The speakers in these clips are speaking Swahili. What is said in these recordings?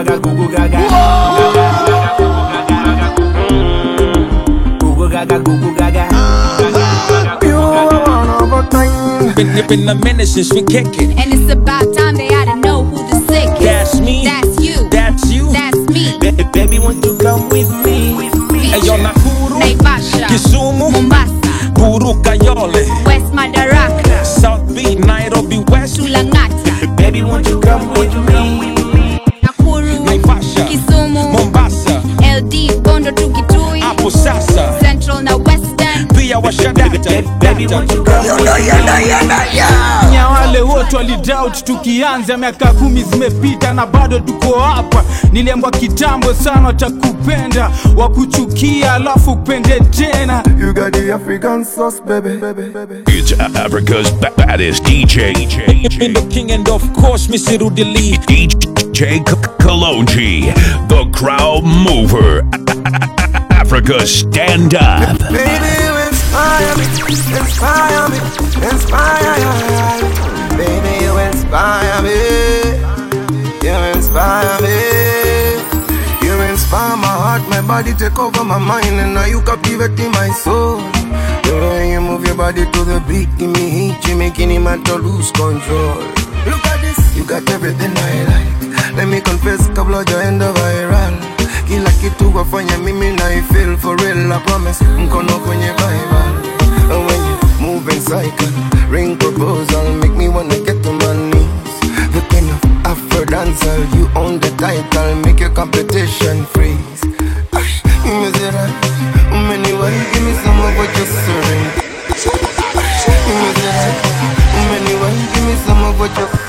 gaga, Google gaga. Google gaga, Google gaga. You are one of a kind. Been a minute since we kick it. And it's about time they ought to know who the sick is. That's me. That's you. That's you. That's me. Baby, won't you come with me? Ayo Nakuru, Naivasha, Kisumu, Mombasa, Buru Kayole, West Madaraka, South Beach, Nairobi West, Tulangata, Baby, won't you come with me? Nakuru, Naivasha, Kisumu, Mombasa, LD, Bondo to Kitui, Apo Sasa, Central na Western. Pia Washadata. Baby, won't you come with me? Nyawale wote walidoubt tukianza, miaka 10 zimepita na bado tuko hapa. Niliambiwa kitambo sana watakupenda, wakuchukia alafu upende tena. You got the African sauce, baby. It's Africa's baddest DJ. Been the king and of course Mr. Rudili. DJ Kalonji, the crowd mover. Africa, stand up. Baby, you inspire me, inspire me, inspire me. Baby, you inspire me, you inspire me. You inspire my heart, my body, take over my mind, and now you captivating my soul. The way you move your body to the beat, give me heat, you making him have to lose control. Look at this, you got everything I like. Let me confess, kabla joenda viral. Kila kitu wafanya mimi na I feel for real, I promise. Mkono kwenye Bible. When you move in cycle, ring proposal, make me wanna get to my knees. The queen of Afro dancer, you own the title, make your competition freeze. Anyway, give me some of what you're serving. Anyway, give me some of what you're serving.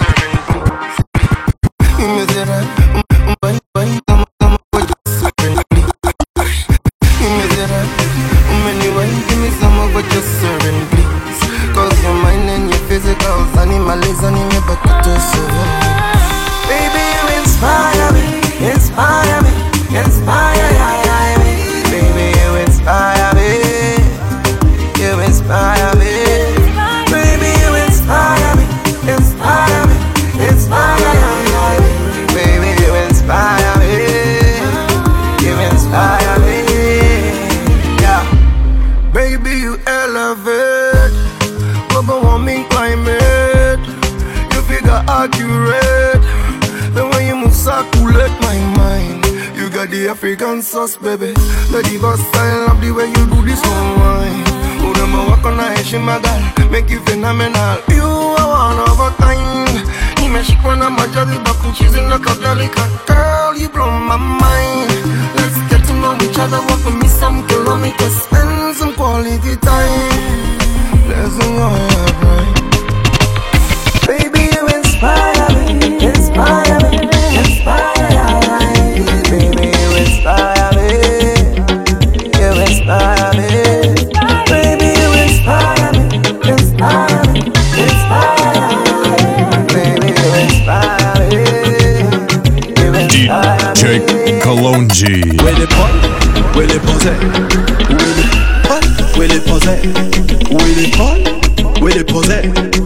Baby, you inspire me, inspire me, inspire me. Baby, you inspire me, you inspire me. Baby, you inspire me, inspire me, inspire me. Baby, you inspire me, you inspire me. Yeah, baby, you elevate global warming climate. You figure accurate. The way you move circulate my mind. You got the African sauce, baby. The diva style of the way you do this one wine. Udama wako na heshima girl, make you phenomenal. You are one of a kind. Nimeshikwa na majaribu kuchizi na kadhalika. Girl, you blow my mind. Let's get to know each other, walk with me some kilometers, spend some quality time. Let's go right. Baby, you inspire me, inspire me, inspire me. Baby, you inspire me, you inspire me. Baby, you inspire me, inspire me, inspire me. Baby, you inspire me, you inspire me. DJ Kalonji. Where they put, where they pose, where they pose, where they put, where they pose.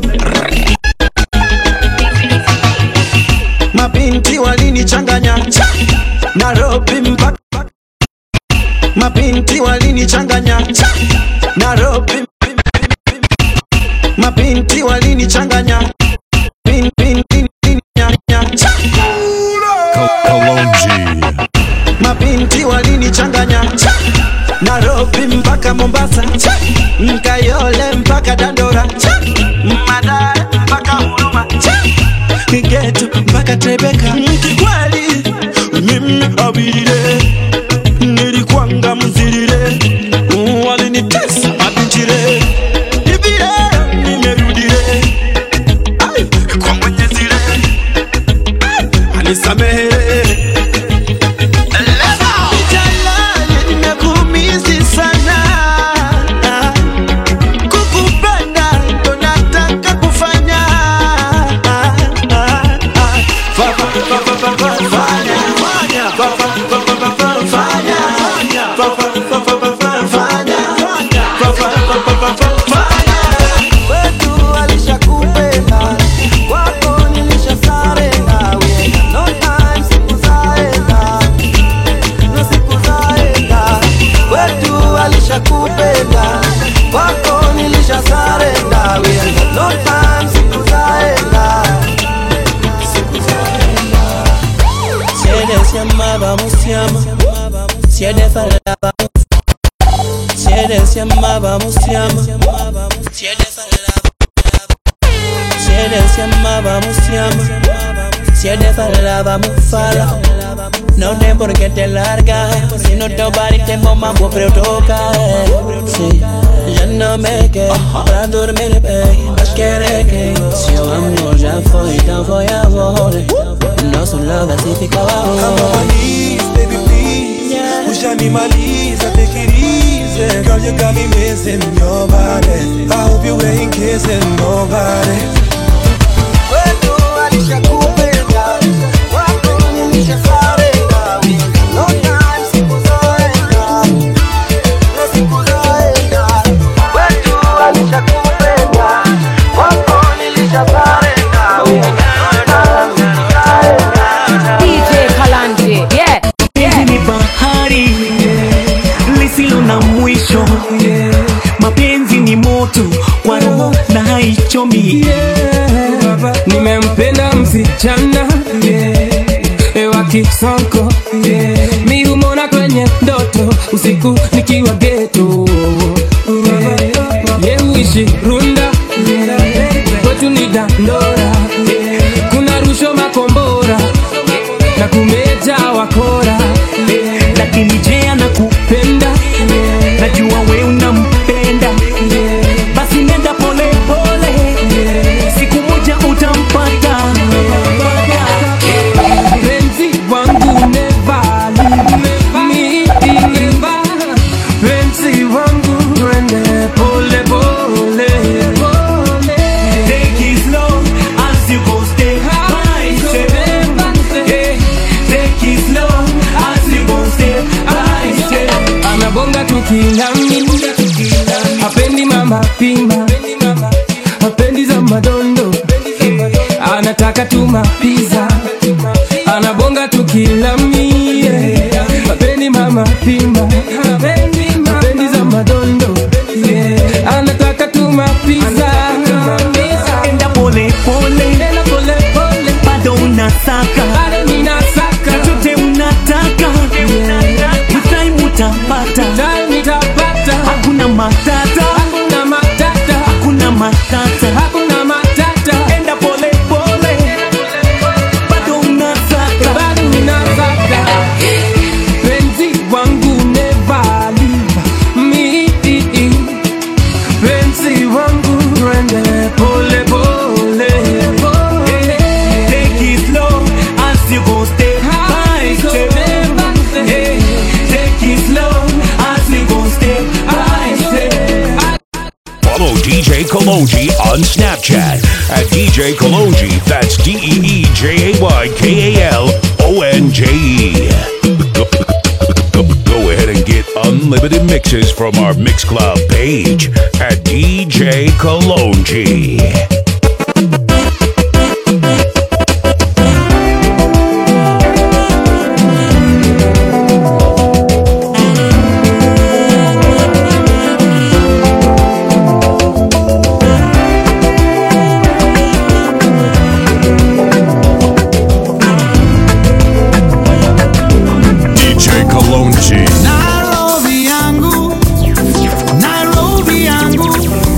Mabinti walinichanganya Nairobi mpaka. Mabinti walinichanganya Nairobi. Mabinti walinichanganya Kalonji. Mabinti walinichanganya Nairobi mpaka Mombasa, Nkayole mpaka Dandora, Madara mpaka Huruma, Geto mpaka Tebeka. Kikweli mimi abirire, nilikwanga mzirire, walinitesa mabinchire, ibire nimerudire, ai kwa Mwenyezi anisamehe. Wetu alishakupenda, wako nilishasarenda. We ain't got no time, vamos siamo. Siete falla vamos. Siete siamo vamos siamo. Siete falla. Siete siamo vamos siamo. Siete falla vamos falla. No tem por que te largar. Si no nobody te mama vou pra eu tocar. Sí, já não me quer pra dormir bem, mas querer que seu amor já foi, então foi a volta. Nosso love assim fica lá. Come on, please, baby, please. Push animalize, take it easy. Girl, you got me missing your body. I hope you ain't kissing nobody. Wetu alishakupenga, wako nilishafarega. No time, siku zoenda, no siku zoenda. Wetu alishakupenga, wako nilishafarega. DJ Kalonji, yeah. Penzi ni bahari, lisilo na mwisho. Mapenzi ni moto, kwa roho na haichomi. Nimempenda msichana wa Kisonko, mi humona kwenye ndoto usiku nikiwa ghetto. Uishi Runda, kwetu ni Dandora, kuna rusho makombora na kumeja wakora. Lakini je anakupenda, najua we unampenda. Basi nenda pole pole, siku moja utampata. Penzi wangu never leave me, never. Penzi wangu rende pole pole. Take it slow as you go step by step. Take it slow as you go step by step. Anabonga tukilami, hapendi mama pima, hapendi za madondo, anataka tuma pizza. Anabonga tukilami, hapendi mama pima, hapendi za madondo, anataka tuma pizza. Enda pole pole, bado unasaka, chochote unataka, with time utapata. Hakuna matata, hakuna matata. Enda pole pole, bado unasaka. Penzi wangu never leave me, penzi wangu rende pole pole. Take it slow as you go step by step. Take it slow as you go step by step. Follow DJ Kalonji on Snapchat at DJ Kalonji. That's DeeJayKalonje. Go ahead and get unlimited mixes from our Mixcloud page at DJ Kalonji. DJ Kalonji. Nairobi yangu, Nairobi yangu,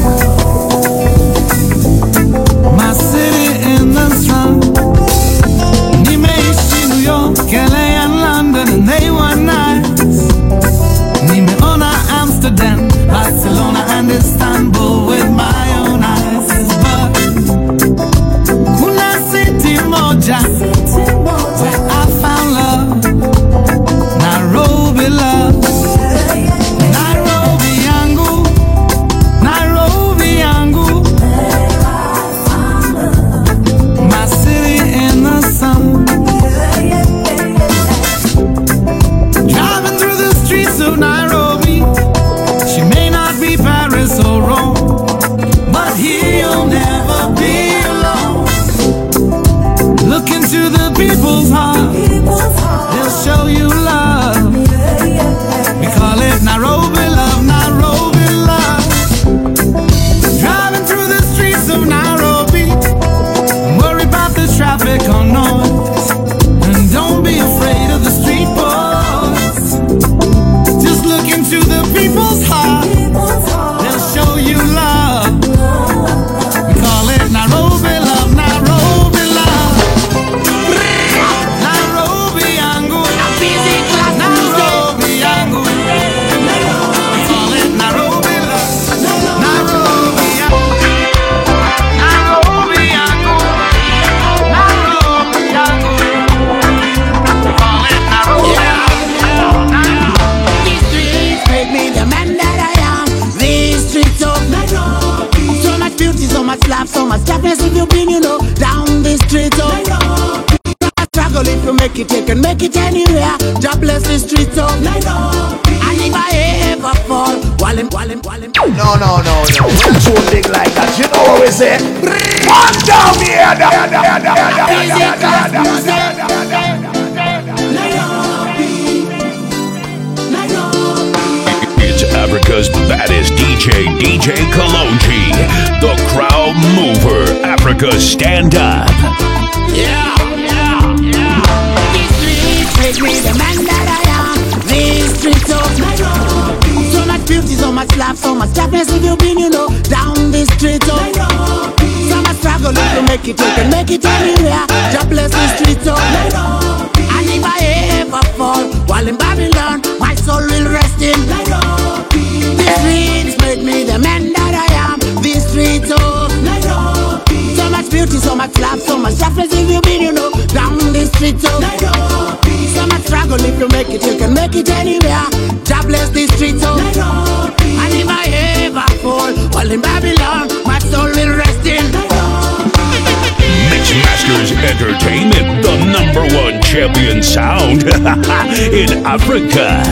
my city in the sun. Nimeishi New York, LA and London and they were nice. Nimeona Amsterdam, Barcelona and Istanbul with my own eyes. But kuna city moja where I found love. Nairobi love, Nairobi yangu, Nairobi yangu, my city in the sun. Driving through the streets of Nairobi, she may not be Paris or Rome, but here you'll never be alone. Look into the people's heart, they'll show you love. We call it Nairobi love, Nairobi love. Driving through the streets of Nairobi, don't worry about the traffic or noise, and don't be afraid of the street can make it anywhere. God bless the streets of Nairobi. And if I ever fall, Wallim. No. When so big like that, you know what we say? One down here. It's Africa's baddest DJ Kalonji, the crowd mover. Africa, stand up. Yeah. These streets make me the man that I am. These streets of Nairobi. So much beauty, so much love, so much happiness. If you've been, down the streets of Nairobi. So much struggle, if you make it, you can make it anywhere. God bless the streets of Nairobi. And if I ever fall, while in Babylon, my soul will rest in Nairobi. These streets made me the man that I am. These streets of Nairobi. So much beauty, so much love, so much happiness. If you've been, down the streets of Nairobi. So much struggle, if you make it, you can make it anywhere. God bless the streets of Nairobi. And if I ever fall, while in Babylon, my soul will rest in Nairobi. Mixmasters Entertainment, the #1 champion sound in Africa.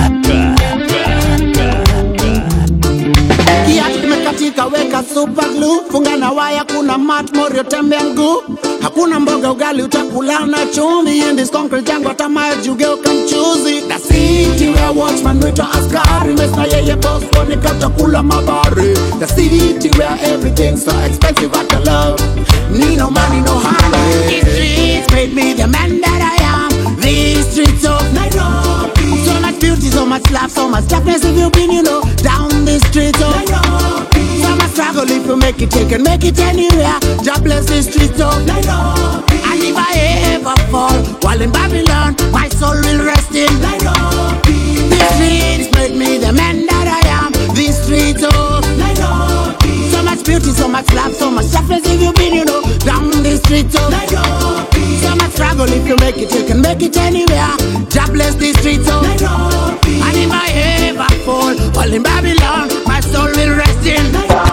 Katika weka super glue, funga na waya, kuna mat morio tembea mguu. Hakuna mboga ugali utakula na chumvi. In this concrete jungle tamayo jugeuka mchuzi. The city where watchman wito askari, mesna yeye boss koni katakula mabari. The city where everything's so expensive at the love. Need no money, no hunger. These streets made me the man that I am. These streets of Nairobi. So much beauty, so much love, so much happiness. If you've been, down the streets of Nairobi. So much struggle, if you make it, you can make it anywhere. God bless the streets of Nairobi. And if I ever fall, while in Babylon, my soul will rest in Nairobi. These streets made me the man that I am. These streets of Nairobi. So much beauty, so much love, so much happiness. If you've been, down the streets of Nairobi. So much struggle, if you make it, you can make it anywhere. God bless the streets of Nairobi. And if I ever fall, while in Babylon, my soul will rest in Nairobi.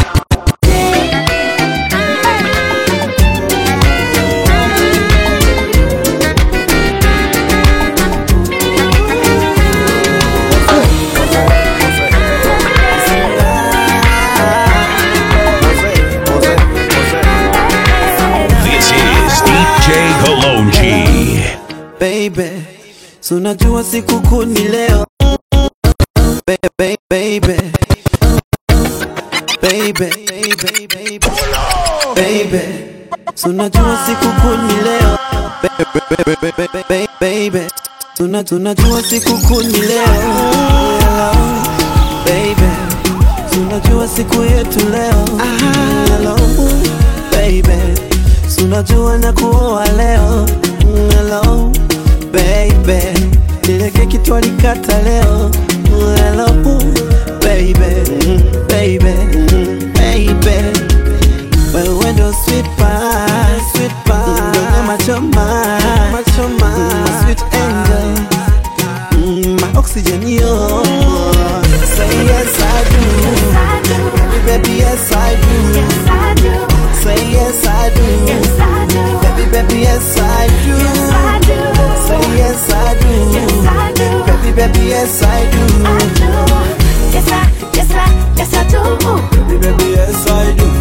Baby, so unajua siku kuu ni leo. Baby, baby, so unajua siku kuu ni leo. Baby, tunajua siku kuu ni leo. Baby, so unajua siku yetu leo. Hello, baby, so unajua na kuoa leo. Hello, baby, ile keki twalikata leo. Hello, baby, wewe ndo sweet pie, machoma, sweet angel, my oxygen, yo. Say yes I do, baby yes I do, say yes I do, baby yes I do, say yes I do, baby yes I do, yes I do, baby yes I do,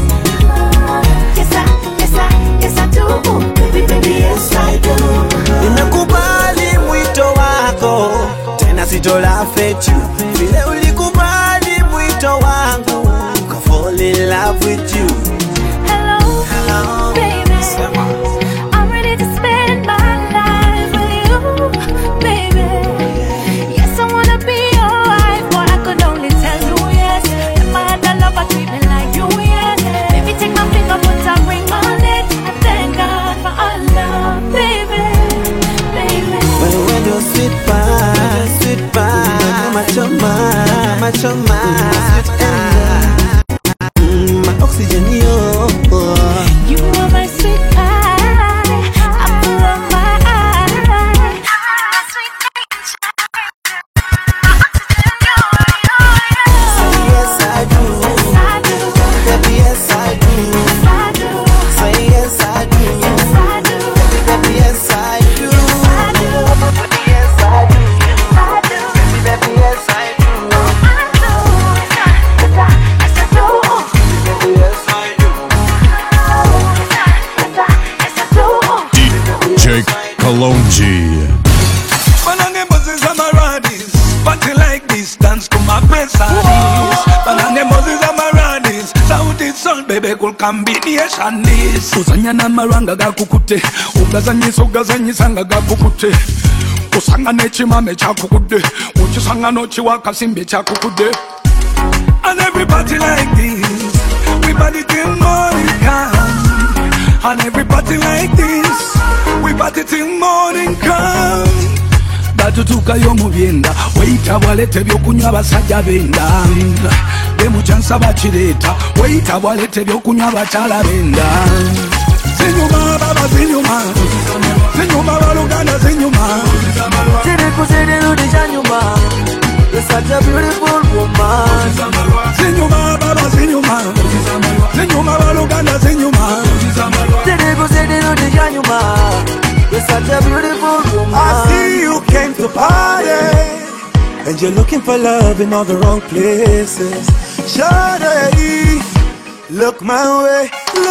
baby yes I do. Nimekubali mwito wako, tena sitola fetu. Vile ulikubali mwito wangu, ka fall in love with you. Hello, baby, I'm ready to spend my life with you, baby. Yes, I wanna be your wife, but I could only tell you yes. If I had the love, I'd treat me like you, yes. Baby, take my finger, put a ring on it. I thank God for our love, baby. Wewe ndo sweet pie, machoma, Kalonji. Banana buses and my radis. Party like this, dance to my best artists. Banana buses and my radis. Saudi soul, baby, cool combination this. Usanya na maranga gakukute. Ugazanyisa gakukute. Usanga nechimame chakukude. Uchisanga nochi wakasimbe chakukude. And everybody like this. Everybody till morning come. And everybody like this. We party till morning come. Batutuka yo mubyenda weyita bwalete byokunywa basajja benda bemuchansa bakireta weyita bwalete byokunywa bakyala benda zinyuma baba zinyuma zinyuma baluganda zinyuma Ziri kuziri rudi janyuma You're such a beautiful woman zinyuma baba zinyuma zinyuma baluganda zinyuma Ziri kuziri rudi janyuma You're such a beautiful woman I see you came to party and you're looking for love in all the wrong places. Shawty, look my way,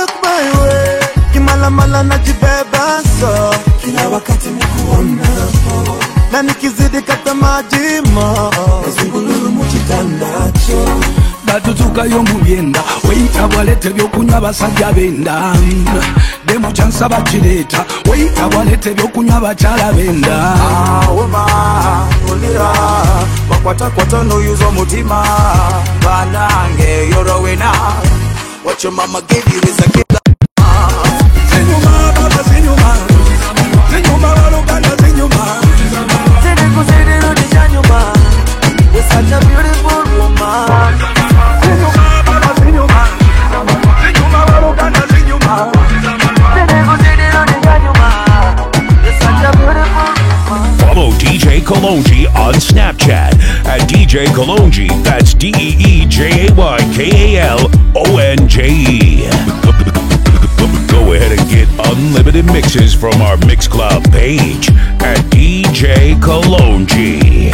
Kimala mala najibeba so kila wakati nikuona na nikizidi kata majima nazungululu muchitandacho batutuka yo mubyenda weyita bwalete byokunywa basajja benda bemuchansa bakireta weyita bwalete byokunywa bakyala benda woma olira bakwatakwata noyuza omutima banange you're a winner. What your mama gave you is a gift. zinyuma baba zinyuma zinyuma baluganda zinyuma Ziri kuziri rudi janyuma You're such a beautiful woman zinyuma baba zinyuma zinyuma baluganda zinyuma Ziri kuziri rudi janyuma You're such a beautiful woman Follow DJ Kalonji on Snapchat at DJ Kalonji. That's DeeJayKalonje. Go ahead and get unlimited mixes from our Mix Club page at DJ Kalonji.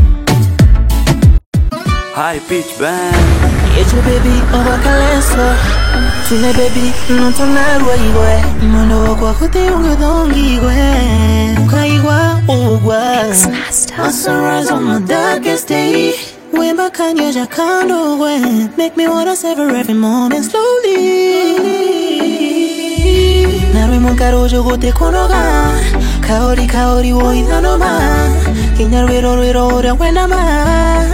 High pitch band Eche baby obakalesa Tine baby notonarwa igwe Mondo kwa kuti ungadongi igwe Ukaigwa ugwa A sunrise on the darkest day Wemba kanyeja kando gwe Make me wanna savor every moment slowly Narwe munkaro jogo te konoga Kaori kaori wo idanoma Kinyarwe roro ora wenama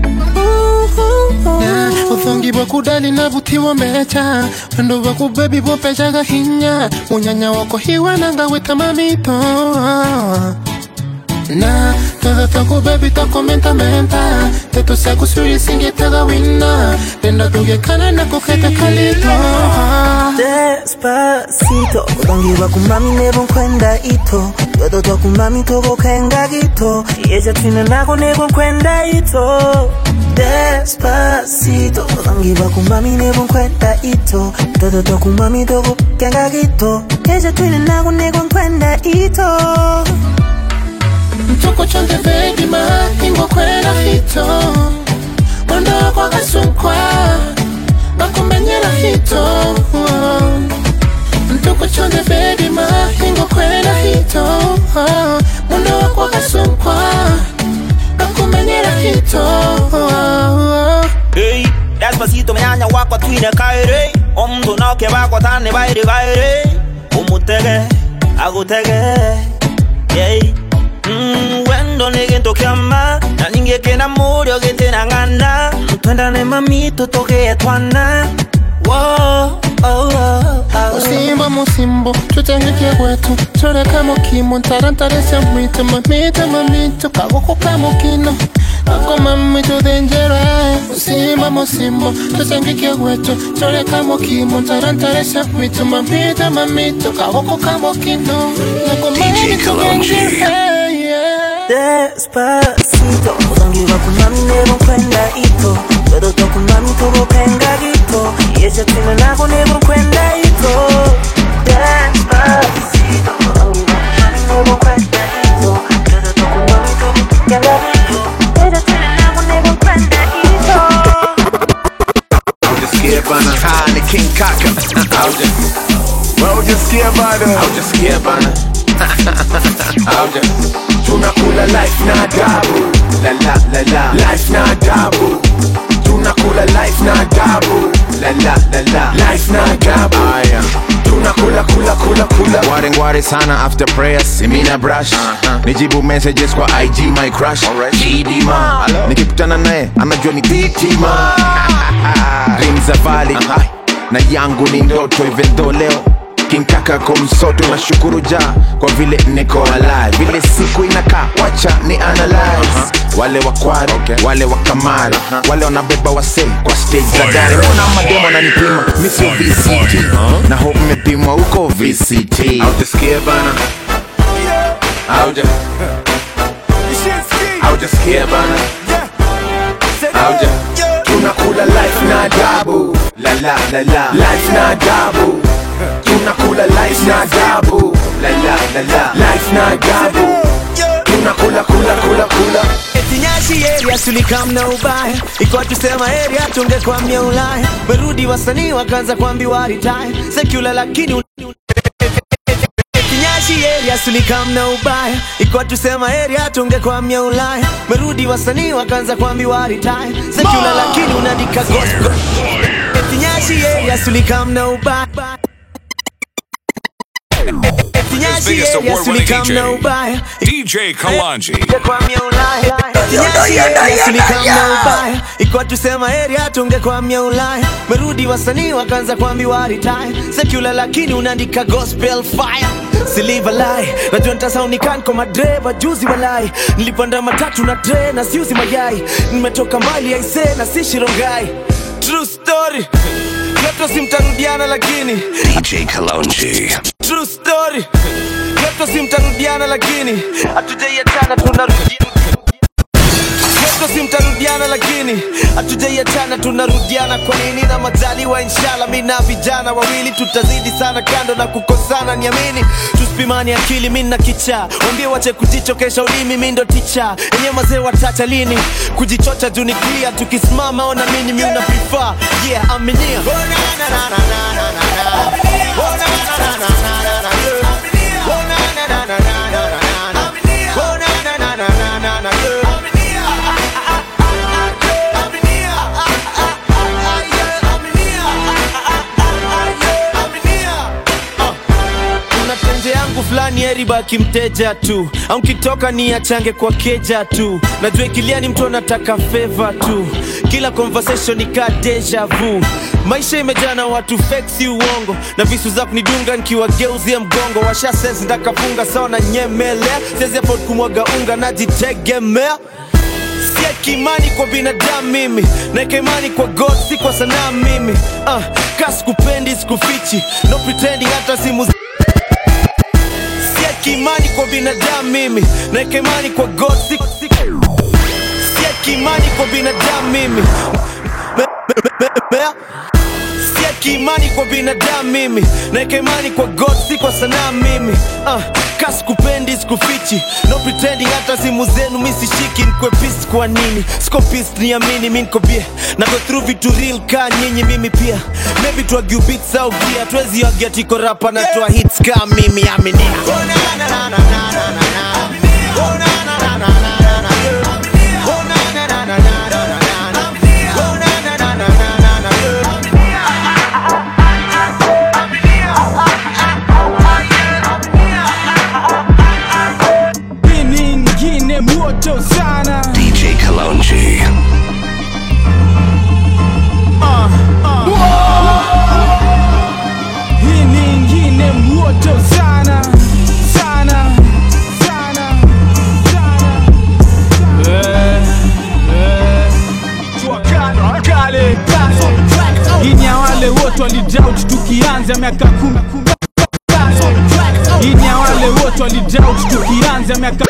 Uthongi wakudali na butiwa mecha Wendo waku baby bopeja gahinya Munyanya wako hiwa nanga weta mamito Na todo toko baby toko menta Teto saku suri singe taga wina Tenda tuge kana na kuketa kalito Despacito Uthongi waku mami nebo kwenda ito Todo toku mami togo kenga gito Yeja tina nako nebo kwenda ito Despacito Uthongi waku mami nebo kwenda ito Todo toku mami togo kenga gito Yeja tina nako nebo kwenda ito Mtoko chonde baby ma Ingo kwenda hito Wendo kwa gasunkwa Makumenyera hito Mtoko chonde baby ma Ingo kwenda hito Wendo kwa gasunkwa Makumenyera hito Hey, despacito menyanya wako twine kaire Omuntu noke bako tane baire gaire Umutege, agutege Yeah Wendo nige ntokiama Na ninge kena muri ogete na ngana Twendane mamito toke etwana Whoa, oh, oh, oh. Musimbo musimbo Tutengeke kwetu Chore kamo kimo Ntarantarese mwito Mamito Kagoko kamo kino Ako mamito dangerous Musimbo musimbo Tutengeke kwetu Chore kamo kimo Ntarantarese mwito Mamito Kagoko kamo kino Ako mamito dangerous Despacito Uthongi waku mami nebo kwenda ito Todo toku mami togo kenga gito Yesha tina nako nebo kwenda ito Despacito Uthongi waku mami nebo kwenda ito Todo toku mami togo kenga gito Yesha tina nako nebo kwenda ito I'm just scared by the high the King Kaka. I'm just scared by the. I'm just scared by the. tunakula life na adabu. La la la la, life na adabu. Tunakula life na adabu. La la la la, life na adabu. Tunakula kula. Ngware sana after prayers, simina brush. Nijibu messages kwa IG my crush. Chidima, nikikutana naye anajua ni titima. Dreams are valid, na yangu ni ndoto even though leo kinkaka kumsoto na shukuru ja kwa vile niko alive. Vile siku inakaa wacha ni analyze. Wale wakwari, wale wakamari, wale wanabeba wase kwa stage za gari. Mbona mademo wananipima, mi sio VCT. Na hope mmepimwa uko VCT. Haujasikia bana, haujasikia bana. Tunakula life na adabu. La la la la, life na adabu. Tunakula life na adabu. La la la la, life na adabu. Tunakula kula. Eti Nyashi area tulikam na ubaya. Iko tusema area tungekwamia Ulaya. Merudi wasanii wakaanza kuambiwa retire. Secular lakini Nyashi area tulikam na ubaya. Iko tusema area tungekwamia Ulaya. Merudi wasanii wakaanza kuambiwa retire. Secular lakini unaandika gospel. Eti Nyashi area tulikam na ubaya. Africa's biggest award-winning DJ Kalonji. Iko tusema area tungekwamia Ulaya. Merudi wasanii wakaanza kuambiwa retire. Secular lakini unaandika gospel fire. Siliva lie, najua nitasound kama driver juzi walai. Nilipanda matatu na train na siuzi mayai. Nimetoka mbali aise na si shirongai. True story. Leto simtarudiana lakini DJ Kalonji. True story. Leto simtarudiana lakini hatujaiachana tunarudiana. Leto simtarudiana lakini hatujaiachana tunarudiana. Kwa nini? Na majaliwa inshallah. Mimi na vijana wawili tutazidi sana kando na kukosana, niamini. Tusipimani akili mimi na kicha. Waambie wache kujichokesha ulimi, mimi ndo teacher. Enye mazee watacha lini kujichocha juu ni clear. Tukisimama ona mimi mimi na prefer. Yeah, aminia. Fulani eribaki mteja tu, au kitoka ni achange kwa keja tu. Najua ikilia ni mtu anataka favor tu. Kila conversation ni ka deja vu. Maisha imejaa na watu fake si uongo. Na visu za kunidunga nikiwageuzia mgongo. Washa sense ndakafunga sawa na nyemelea. Sezi hapo kumwaga unga najitegemea. Sieki imani kwa binadamu mimi, naeka imani kwa God si kwa sanaa mimi. Kasi kupendi sikufichi, no pretending hata simu. Imani kwa binadamu mimi, naeka imani kwa God sieki imani kwa binadamu mimi. Sieki imani kwa binadamu mimi, naeka imani kwa God si kwa sanaa mimi. Kasi kupendi sikufichi, no pretending hata simu zenu mimi sishiki. Nikwe pissed kwa nini? Siko pissed niamini mimi niko bie. Na go through vitu real ka nyinyi mimi pia. Maybe tu argue beats au gear. Tuwezi argue tiko rapa na tu hits ka mimi aminia. DJ Kalonji. Hii nyingine moto sana sana sana sana. Kale hii ya wale wote walidoubt tukianza miaka 10. Hii ya wale wote walidoubt tukianza miaka.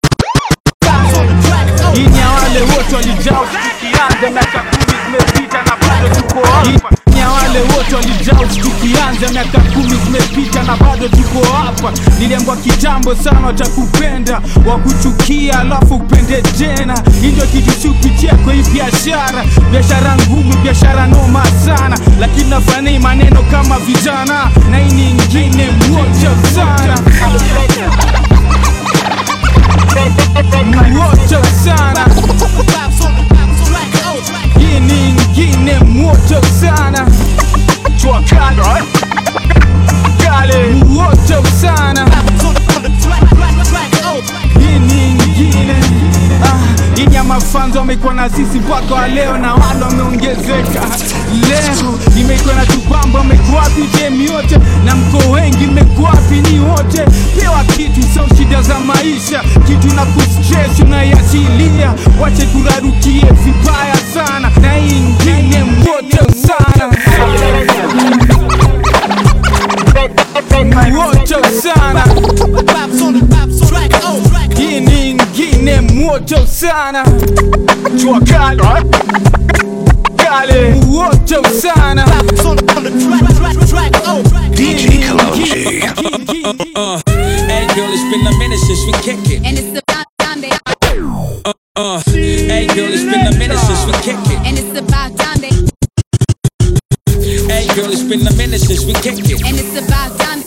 Hii ya wale wote walidoubt tukianza miaka 10 zimepita na bado tuko hapa. Ya wale wote walidoubt tukianza miaka 10 zimepita na bado tuko hapa. Niliambiwa kitambo sana watakupenda, wakuchukia alafu upende tena. Hii ndio kitu siupitia kwa hii biashara. Biashara ngumu, biashara noma sana, lakini nafanya maneno kama vijana. Na hii nyingine moja sana. na sisi mpaka wa leo na wale wameongezeka. Leo nimeikuwa na tupamba, mmekuwa wapi game yote? Na mko wengi, mmekuwa wapi ni wote? Pewa kitu sio shida za maisha, kitu na kustress unaiachilia. Wache kurarukie vibaya sana, na ingine moto sana. Moto sana. Hii ingine moto sana. Jua kali kali moto sana. DJ Kalonji. Hey girl, it's been a minute since we kick it. And it's about time they Hey girl, it's been a minute since we kick it. And it's about time they Hey girl, it's been a minute since we kick it. And it's about time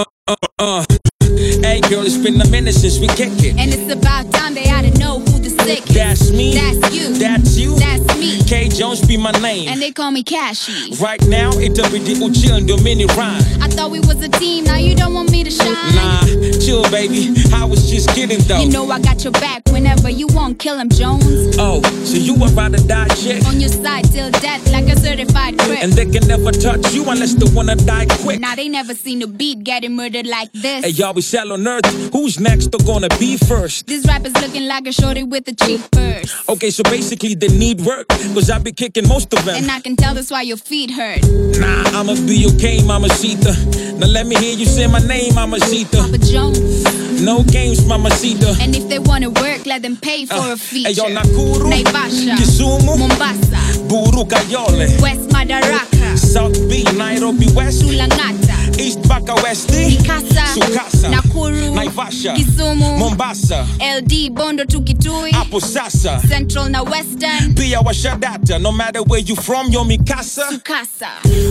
Hey girl, it's been a minute since we kick it. And it's about time they ought to know who the sick is. That's me. That's you. That's you. That's me. K Jones be my name. And they call me Cashy. Right now, it's a bit chill and do mini rhyme. I thought we was a team, now you don't want me to shine. Nah, chill baby, I was just kidding though. You know I got your back whenever you want, kill him Jones. Oh, so you a ride or die chick? On your side till death like a certified crip. And they can never touch you unless they wanna die quick. Now they never seen a beat getting murdered like this. Hey y'all, we sell on earth, who's next or gonna be first? This rapper's looking like a shorty with a cheap purse. Okay, so basically they need work, cause I be kicking most of them. And I can tell that's why your feet hurt. Nah, I'ma be okay, Mamacita. Now let me hear you say my name, Mamacita. Papa Jones. No games, Mamacita. And if they wanna work, let them pay for a feature. Hey yo, Nakuru, Naivasha, Kisumu, Mombasa, Buru Kayole, West Madaraka, South B, Nairobi West, Sulangata, East Baka Westi, Mikasa, Sukasa, Nakuru, Naivasha, Kisumu, Mombasa, LD, Bondo to Kitui, Apo Sasa, Central na Western, Pia Washadata. No matter where you from, you're Mikasa. Sukasa.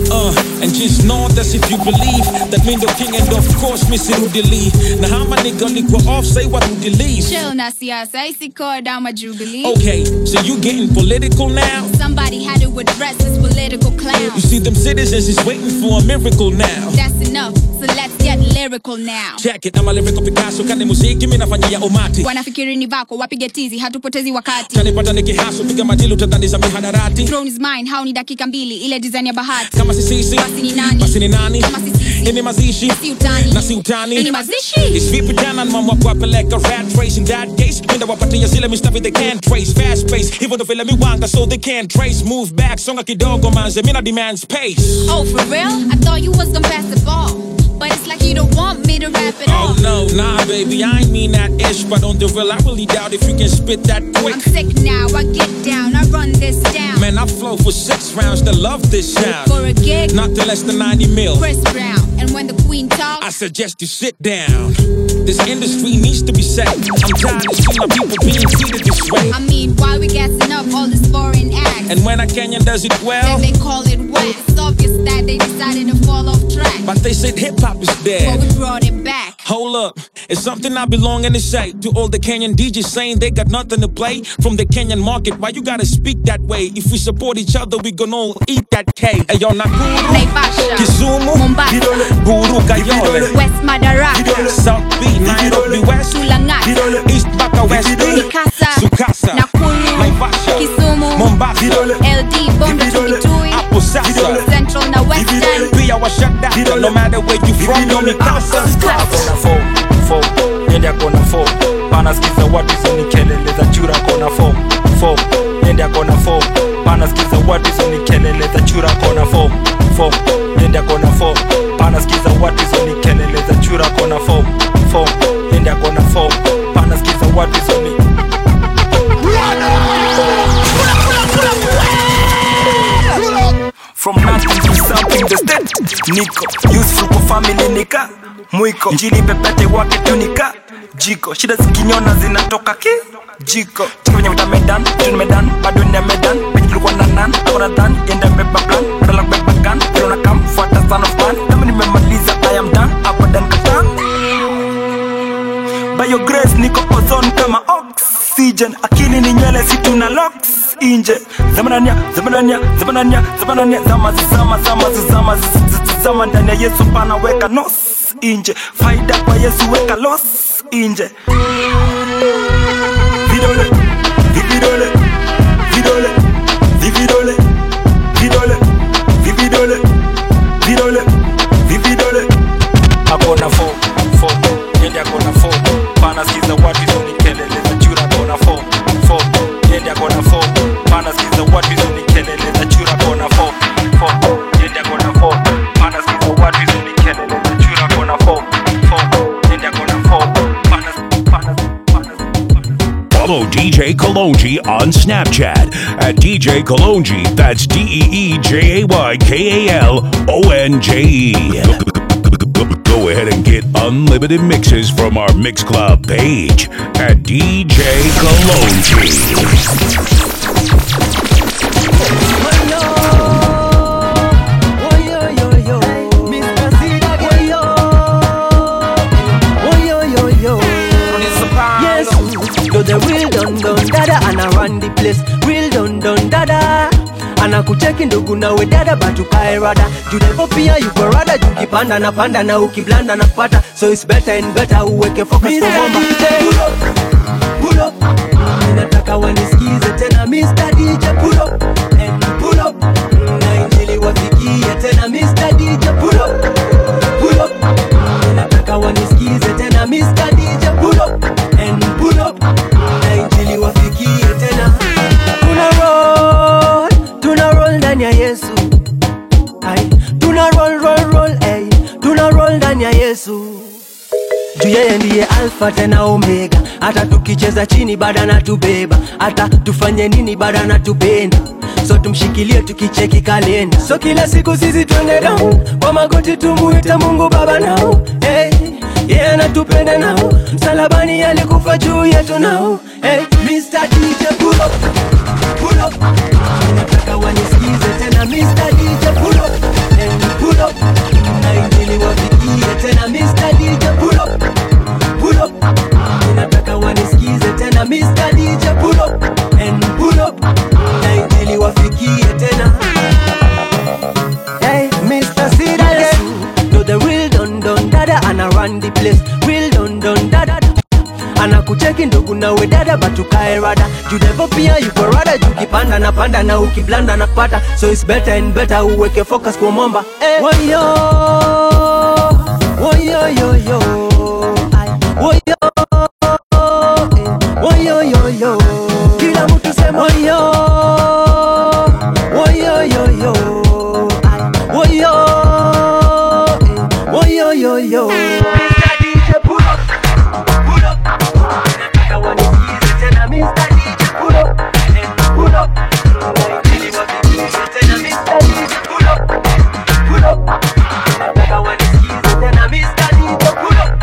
And just know that if you believe that mean the king and of course Missy Rudili. Now how my nigga go off, say what Rudili. Chill na siasa, isi koda ma Jubilee. Okay, so you getting political now? Somebody had to address this political clown. You see them citizens is waiting for a miracle now. That's enough, so let's get lyrical now. Check it, I'm a lyrical Picasso. Kani muziki mina fanyia umati. Wanafikiri ni vako, wapige tizi, hatupotezi wakati. Kanipata nikihaso, piga majili utadhani za mihadarati. Throne is mine, hao ni dakika mbili, ile design ya bahati. Kama si sisi, basi ni nani? Basi ni nani? Kama si sisi, ini mazishi. Si utani. Na si utani. Ini mazishi. It's vipi jana mama kwa peleka rat race. In that case, minda wapatia zile mistavi they can't trace. Fast pace, even though vile mi wanga so they can't trace. Move back, songa kidogo manze, mina demand space. Oh, for real? I thought you was gonna pass the ball. But it's like you don't want me to rap it all. Oh no, nah baby, I ain't mean that ish. But on the real, I really doubt if you can spit that quick. I'm sick now, I get down, I run this down. Man, I flow for 6 rounds to love this sound. For a gig, nothing less than 90 mil. Chris Brown, and when the queen talks, I suggest you sit down. This industry needs to be set. I'm tired of seeing my people being treated this way. I mean, why we gassing up all this foreign acts? And when a Kenyan does it well, then they call it whack. It's obvious that they decided to fall off track. But they said hip-hop is dead. But we brought it back. Hold up, it's something I be longing to say to all the Kenyan DJs saying they got nothing to play from the Kenyan market. Why you gotta speak that way? If we support each other, we gonna all eat that cake. Hey yo, Nakuru, Naivasha, Kisumu, Mombasa, Buru Kayole, West Madaraka, South B, Nairobi West, Sulangata, East Baka Westi, Mikasa, Sukasa, Nakuru, Naivasha, Kisumu, Mombasa, LD, Bondo to Kitui, Apo Sasa, Central na Western, Pia Washadata. No matter where you from, you're Mikasa. Nende akona 4 pana skiza watu hizo ni kelele za chura kona 4 nende akona 4 pana skiza watu hizo ni kelele za chura kona 4 nende akona 4 pana skiza watu hizo ni kelele za chura kona 4 nende akona 4 pana skiza watu hizo ni from nothing to something the state niko useful kwa family nika mwiko njili pepete wake tunika jiko shida zikinyona zinatoka jiko chiko venye utamedan tumedan bado ni medan penye tulikuwa na nan akona dan yenda beba plan badala beba gun bila na kam fuata son of man kama nimemaliza I am done abadan katan by your grace niko ozone kama oxygen akili ni nywele si tuna locks inje zamanania zama ndani ya Yesu pana weka nos inje faida kwa Yesu weka loss inje vidole Mana skiza what is only kelele za chura kona form Yende akona form Mana skiza what is only kelele za chura kona form Yende akona form Mana skiza what is only kelele za chura kona form Yende akona form Follow DJ Kalonji on Snapchat at DJ Kalonji. That's DeeJayKalonje. Go ahead and get unlimited mixes from our Mix Club page at DJ Kalonji. You're the real dun dada and I run the place. Real dun dada. Anakucheki ndugu na we dada but ukae rada. Judevo pia yuko rada jukipanda na panda na ukiblanda na pata. So it's better and better uweke focus kwa momba. Pull up. Ninataka wanisikize tena Mr. DJ pull up. And pull up. Na injili wafikie tena Mr. DJ pull up. Pull up. Ninataka wanisikize tena Mr. DJ pull up. And pull up. Na injili wafikie tena. Tuna roll ndani ya Yesu. Ay, tuna roll, ay. Tuna roll ndani ya Yesu. Juu yeye ndiye alfa tena omega. Hata tukicheza chini bado na tubeba. Hata tufanye nini bado na tupenda. So tumshikilie tukicheki kalenda. So kila siku sisi twende down. Kwa magoti tumuite Mungu Baba nao. Hey, yeye anatupenda nao. Msalabani alikufa juu yetu nao. Hey, Mr. DJ pull up. Pull up. Ninataka wanisikize tena Mr. DJ pull up. And pull up. Na injili wafikie tena Mr. DJ pull up. Pull up. Ninataka wanisikize tena Mr. DJ pull up. And pull up. Na injili wafikie tena. Hey, Mr. Sida Yesu. You're the real dun dada and I run the place. Real dun dada. Anakucheki ndugu na we dada but ukae rada. Judevo pia yuko rada jukipanda na panda na ukiblanda na pata. So it's better and better uweke focus kwa momba. Woyo yo. Woyo. Woyo. Kila mtu sema woyo. Woyo. Woyo. Mr. DJ pull up. Nataka wanisikize tena Mr. DJ pull up. Pull up. Ili wafikie tena Mr. DJ pull up. Nataka wanisikize tena Mr. DJ pull up.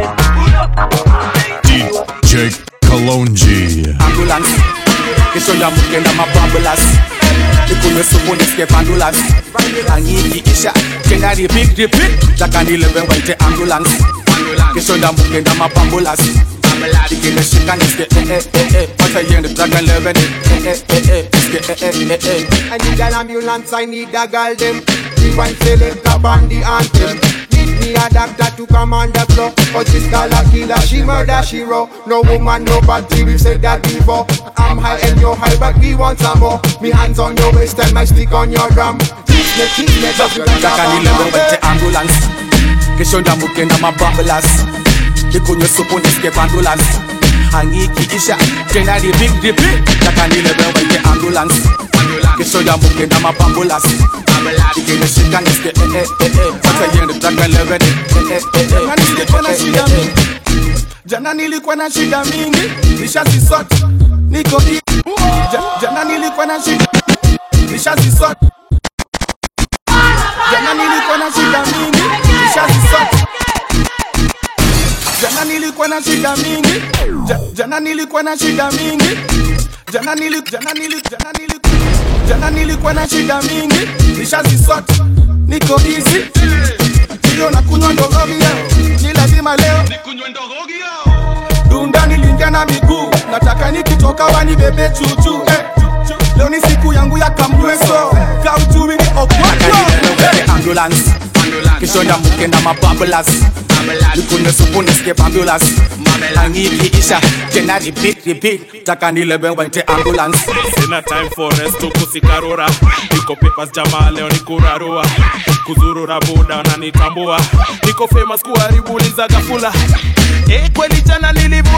DJ Kalonji. Ambulance. Kishonda mukenda mabambulas. Ikume supu niske pandulas. Angiki isha. Kena repeat. Takani lebe waite ambulance. Kishonda mukenda mabambulas. Dikine shika niske Wata yende draga lebe niske I need an ambulance, I need a girl them. The one select a bandy anthem. Need me a doctor to command the flow. But she's got a killer, she murder, she raw. No woman, no body, we said that before. I'm high and you're high, but we want some more. Me hands on your waist and my stick on your drum. Teach me, just like Takani lebe waite ambulance. Kishonda mukenda mabambulas. Ikunywe supu niske pandulas. Angiki isha. Kena repeat. Takani lebe waite ambulance. Kishonda mukenda mabambulas. Dikine shika niske Wata yende draga lebe Jana nilikuwa na shida mingi. Nishazisort. Niko hii. Jana nilikuwa na shida. Nishazisort. Jana nilikuwa na shida mingi. Nishazisort. Jana nilikuwa na shida mingi. Jana nilikuwa na shida mingi. Jana nilikuwa na shida mingi. Nishazisort. Niko easy. Sio na kunywa ndogovia. Ni lazima leo nikunywe ndogovia. Dunda nilingia na miguu. Nataka nikitoka wani bebe chuchu. Leo ni siku yangu ya kamweso. Kaujui ni okwato. Ambulance. Kishonda mukenda mabambulas. Ikunywe supu niske ambulas. Angiki isha. Kena repeat. Takani lebe waite ambulance. Sina time for rest kusikarura. Niko papers jamaa leo ni kurarua. Kuzurura buda na nitambua. Niko famous kuharibu liza gafula. Kweli jana nilibu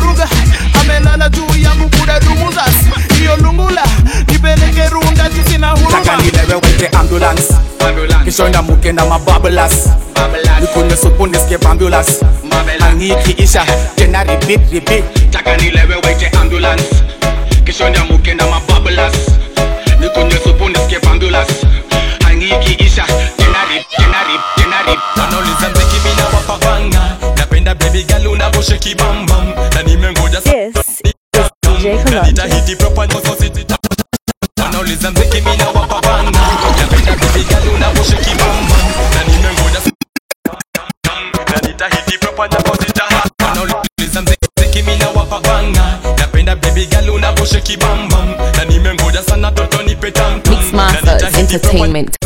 Kishonda mukenda mababelas Nikunywe supu nisike ambulance Angiki isha tena repeat Taka nilewe wete ambulance Kishonda mukenda mababelas Nikunywe supu nisike ambulance Angiki isha tena rip Wanauliza mziki mina wapapanga Napenda baby girl unavosheki bam bam Na nimengoja na nitahiti proper nyoso siti Wanauliza mziki mina wapapanga Napenda baby girl unavosheki bam bam Na nimengoja na nitahiti proper nyoso siti Wanauliza mziki mina wapapanga Napenda baby girl unavosheki bam bam Na nimengoja sana toto nipe tam tam Mix Masters Entertainment.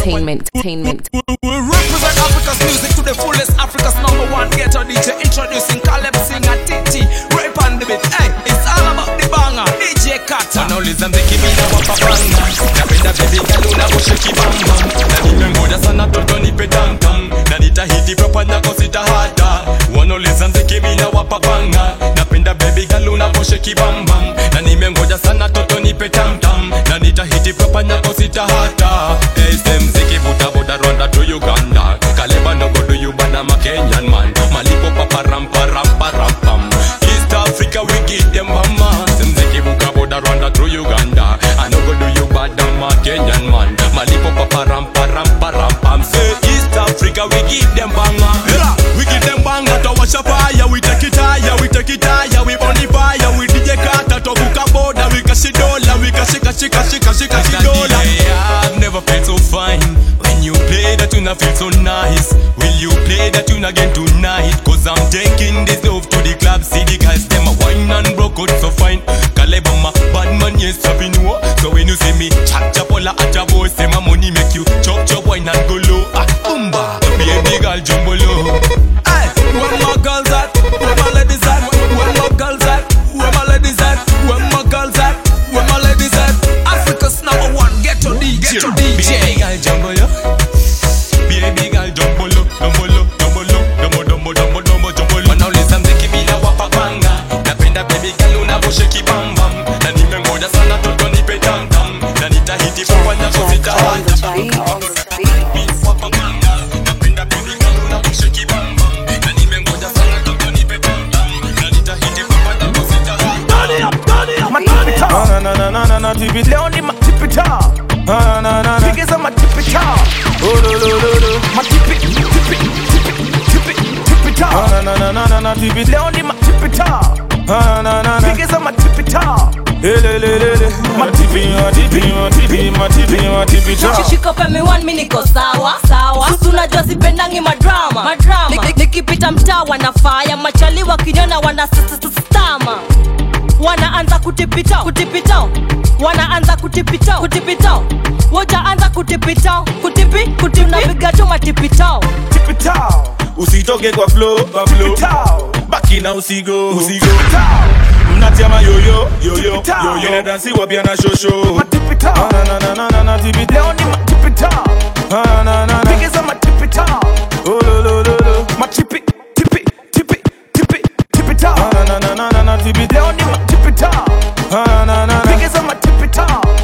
We represent Africa's music to the fullest. Africa's #1 ghetto DJ introducing Caleb Singer Titi. Rape on the beat, hey, it's all about the banger. DJ Kata. Wanauliza mziki mina wapapanga Napenda baby girl unavosheki bam bam Na nimengoja sana toto nipe tam tam Na nitahiti proper nako sitahata Wanauliza mziki mina wapapanga Napenda baby girl unavosheki bam bam Na nimengoja sana toto nipe tam tam Na nitahiti proper nako sitahata Hey, same mziki buta boda ronda to Uganda Kaleba no go do you bana ma Kenyan man Malipo paparam param param pam East Africa we give them mama Same mziki buka boda ronda to Uganda I no go do you bana ma Kenyan man Malipo paparam param param pam Say East Africa we give them banga We give them banger to wash up fire. We take it higher, we take it higher. We burn the fire, we DJ Kata to buka boda. We kashi dola, we kashi dola. I've never felt so fine. When you play that you not feel so nice. Will you play that you not again tonight? Cause I'm taking this love to the club. See the guys, them a wine and broke out so fine. Kaleba ma bad man, yes, happy no. So when you see me, chap chap all at your voice. Say my money make you chop chop wine and go low. Umba, baby girl jumbo low. Hey, where my girls at? Where my ladies at? Where my girls at? Where my ladies at? Where my girls at? Where my ladies at? Africa's #1 ghetto DJ. Baby girl jumbo low. Baby girl jumbo low, jumbo low, jumbo low, jumbo low. Wanauliza mziki bila wapapanga. Napenda baby girl unavosheki bam bam. Na nimengoja sana toto nipe tam tam. Na nitahiti kwa nako sitahata. Na TV leo ni matipita Pigiza matipita Matipita Na TV leo ni matipita Pigiza matipita Shika pemi one mi niko sawa Susu unajua sipendangi madrama Nikipita mtaa wanafaya Machali wakiniona wanastama Wanaanza kutipita Wanaanza kutipita Wajaanza kutipita Unapiga tu matipita Usitoke kwa flow Baki na usigo Mnatiama yoyo Yene dansi wapia na shosho Matipita Leo ni matipita Pigiza matipita Matipi Tipita Leo ni matipita Pigiza matipita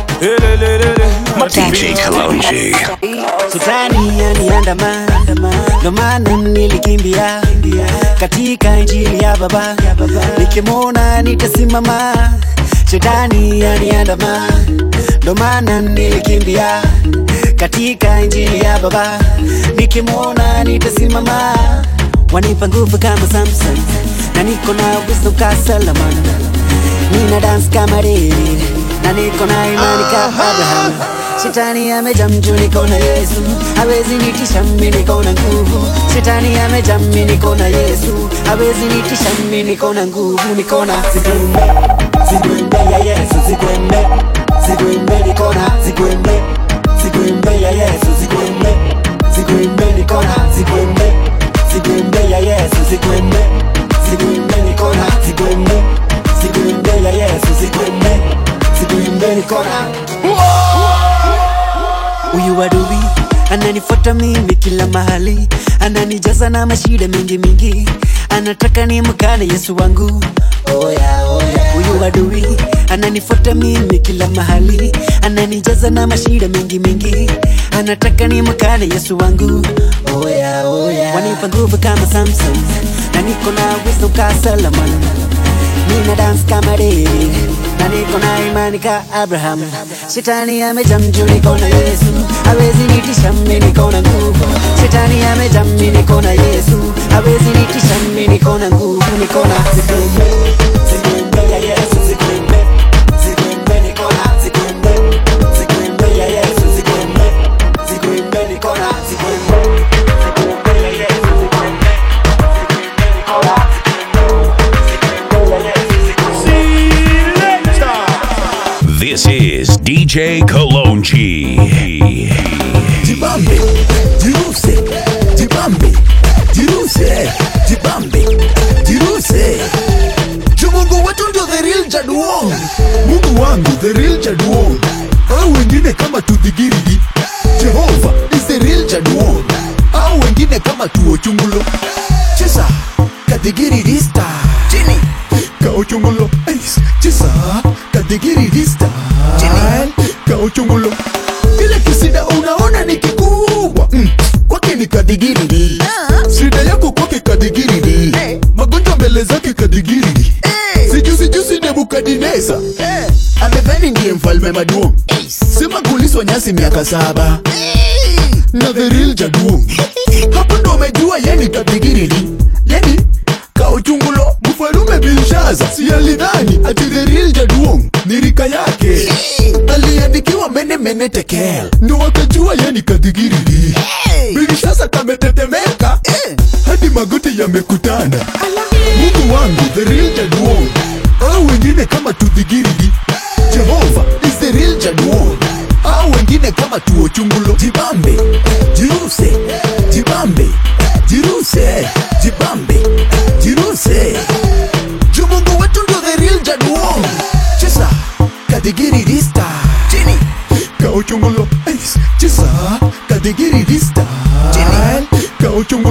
DJ Kalonji. Shetani yaniandama, ndo maana nilikimbia katika injili ya Baba, nikimwona nitasimama. Shetani yaniandama, ndo maana nilikimbia katika injili ya Baba, nikimwona nitasimama. Wanipa nguvu kama Samson, na niko na wisdom ka Solomon. Nina dance kama David, na niko na imani kama Abraham. Shetani amejaa mtu, niko na Yesu, hawezi nitisha mimi, niko na nguvu. Shetani amejaa mimi, niko na Yesu, hawezi nitisha mimi, niko na nguvu. Niko na zigwembe ya Yesu, zigwembe niko na zigwembe ya Yesu, zigwembe niko na zigwembe ya Yesu, zigwembe niko na zigwembe ya Yesu, zigwembe niko na. Huyu adui ananifuata mimi kila mahali, ananijaza na mashida mingi, anataka nimkane Yesu wangu. Oh yeah. Huyu adui ananifuata mimi kila mahali, ananijaza na mashida mengi mengi, anataka ni mkane Yesu wangu. Oh yeah, oh yeah. Wanipa nguvu kama Samson, na niko na wisdom ka Solomon. Nina dance kama David, na niko na imani ka Abraham. Shetani amejaa juu, niko na Yesu, hawezi nitisha mimi, niko na nguvu. Shetani amejaa, mimi niko na Yesu, hawezi nitisha mimi, niko na nguvu, niko na zigwembe ya Yesu, zigwembe niko na zigwembe ya Yesu, zigwembe niko na zigwembe ya Yesu, This is DJ Kalonji. Jibambe, jiruse, jibambe, jiruse, jibambe, jiruse. Mungu wetu ndio the real Jaduong. Mungu wangu the real Jaduong. Au wengine kama Tudigiridi. Jehovah is the real Jaduong. Au wengine kama Tuochungulo. Chesa, Kadigiridi star. Chini, Kaochungulo. Chesa, Kadigiridi star. Chini, Kaochungulo. Ile kisida unaona ni kikubwa, kwake ni Kadigiridi. Shida yako kwake Kadigiridi. Magonjwa mbele zake Kadigiridi. Sijusi Nebukadneza amedhani ndiye mfalme Maduong. Sema kuliswa nyasi miaka 7 na the real Jaduong. Hapo ndo umejua yeni Kadigiridi, yeni Kaochungulo. Mfalume Belshaza si alidhani ati the real Jaduong ni rika yake, aliandikiwa mene tekel, ndo wakajua yeni Kadigiridi. Belshaza kametetemeka hadi magoti yamekutana. Mungu wangu the real Jaduong. Au wengine kama Tudigiridi. Jehovah is the real Jaduong. Au wengine kama Tuochungulo. Jibambe, jiruse, jibambe, jiruse, jibambe, jiruse. Mungu wetu ndio the real Jaduong. Chesa, Kadigiridi star. Chini, Kaochungulo. Chesa, Kadigiridi star. Chini, Kaochungulo.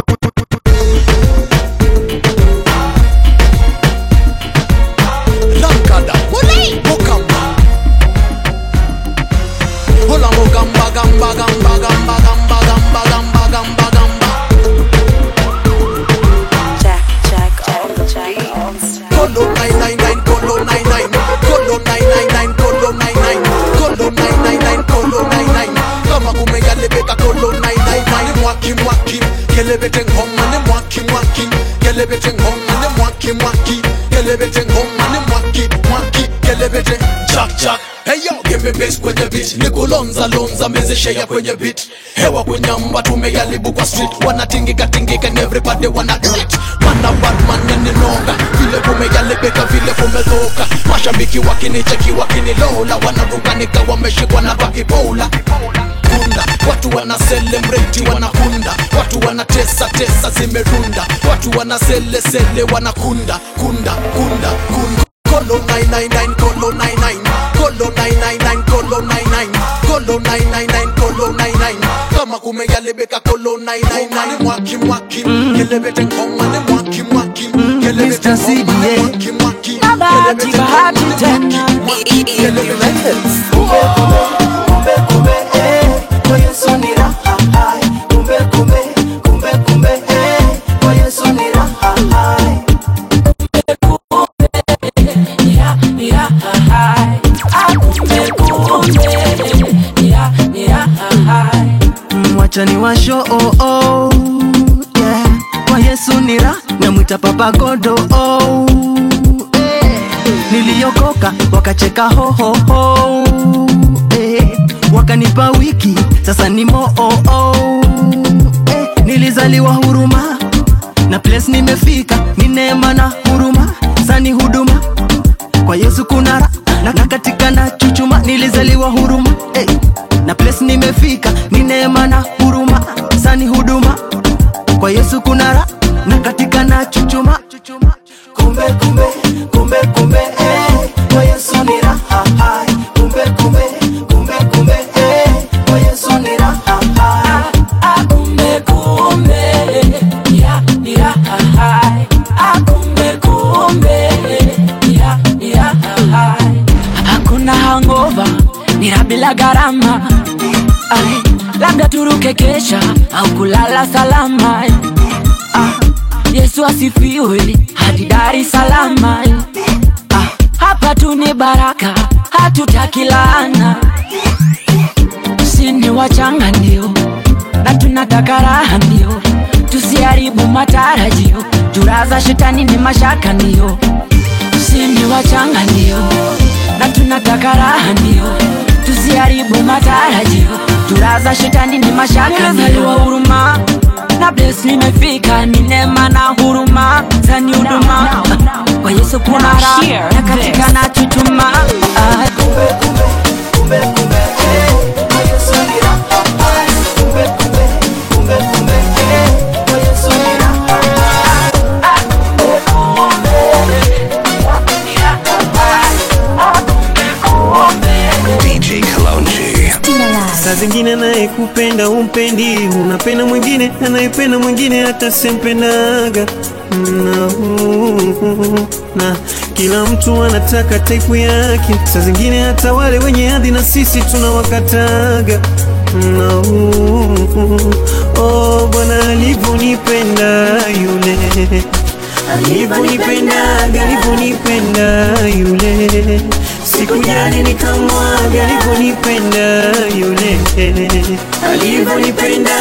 Hey yo, give me bass kwenye beat. Nikulonza mezeshea kwenye beat. Hewa kwenye mba tumeyalibu kwa street. Wanatingika and everybody wanna do it. Mana bad man yaninonga, vile kumeyalibeka vile kumetoka. Mashabiki wakinicheki wakinilola, wanarukanika wameshikwa na bakibola. Kunda, watu wana celebrate wanakunda, watu wana tesa zimerunda, watu wana sele wanakunda, kunda. Kolo 999, Kolo 99, Kolo 999, Kolo 99, Kolo 999, Kolo 99. Kama kumeyalibeka Kolo 999, mwaki, kelebete ngoma ni mwaki, kelebete ngoma ni mwaki, bahati tena kumbe kwa Yesu ni raha, kumbe kwa Yesu ni raha. Wachani wa show yeah. Kwa Yesu ni raha, namwita Papa Godo Niliokoka wakacheka ho wakanipa wiki sasa ni nilizaliwa huruma na place nimefika ni neema na huruma sani huduma kwa Yesu kuna raha na katika na chuchuma nilizaliwa huruma na place nimefika ni neema na huruma sani huduma kwa Yesu kuna raha na katika na chuchuma kumbe kwa Yesu ni raha kumbe kwa Yesu ni raha ni raha bila gharama. Labda turuke kesha au kulala salama. Yesu asifiwe hadi Dar es Salaam. Hapa tu ni baraka, hatutaki laana. Sisi wachanga ndio, na tunataka raha ndio. Tusiharibu matarajio, turaza shetani ni mashaka ndio. Sisi wachanga ndio, na tunataka raha ndio. Tusiharibu matarajio, turaza shetani ni mashaka ndio. Huruma na bless nimefika, ni neema na huruma zani huduma. Kwa Yesu kuna raha na katika na tutuma. Saa zingine naye kupenda umpendi, unapenda mwingine anayependa mwingine hata sempendaga. Na kila mtu anataka type yake, saa zingine hata wale wenye hadhi na sisi tunawakataga. Oh, Bwana alivyonipenda yule, alivyonipenda yule, sikujali nikamwaga. Alivyonipenda yule, alivyonipenda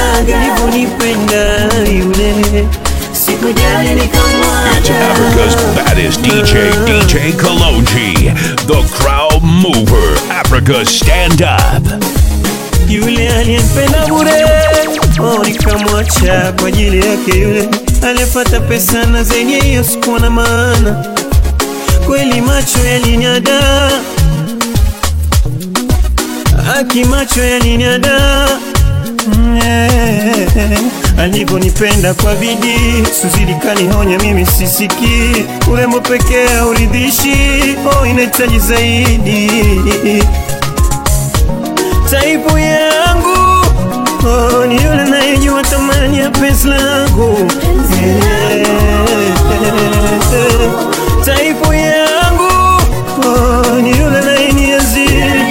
yule, sikujali nikamwaga. It's Africa's baddest DJ Kalonji, the crowd mover, Africa stand up. Yule aliyempenda bure, nikamwacha kwa ajili yake. Yule alipata pesa na zenye hiyo sikuwa na maana. Kweli macho yaliniada, haki macho yaliniada. Alivyonipenda kwa bidii, Suzili kanihonya mimi sisiki. Urembo pekee hauridhishi, inahitaji zaidi. Taipu yangu, ni yule anayejua thamani ya penzi langu. Taipu yangu, ni yule anayenienzi.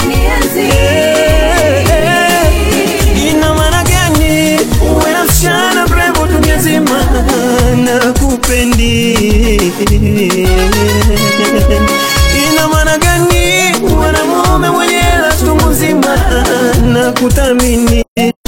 Ina maana gani uwe na msichana mrembo dunia nzima na kupendi? Ina maana gani uwe na mume mwenye hela chungu nzima na kuthamini?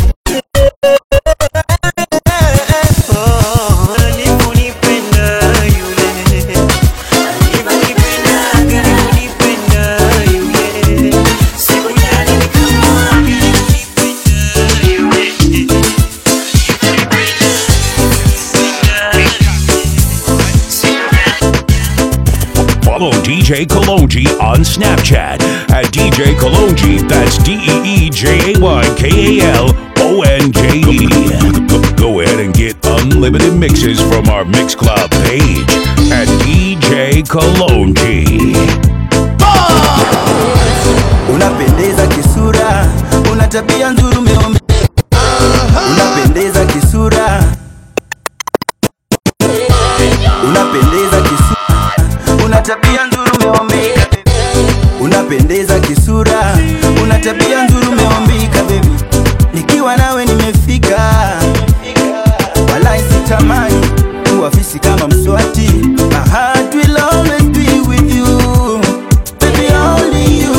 Follow DJ Kalonji on Snapchat at DJ Kalonji. That's DeeJayKalonje. Go ahead and get unlimited mixes from our Mix Club page at DJ Kalonji. Unapendeza kisura, una tabia nzuri umeomba. Unapendeza kisura, unapendeza kisura, una tabia nzuri umeombika. Unapendeza kisura, una tabia nzuri umeombika baby. Nikiwa nawe nimefika, wala sitamani kuafisi kama Mswati. My heart will always be with you, baby, only you.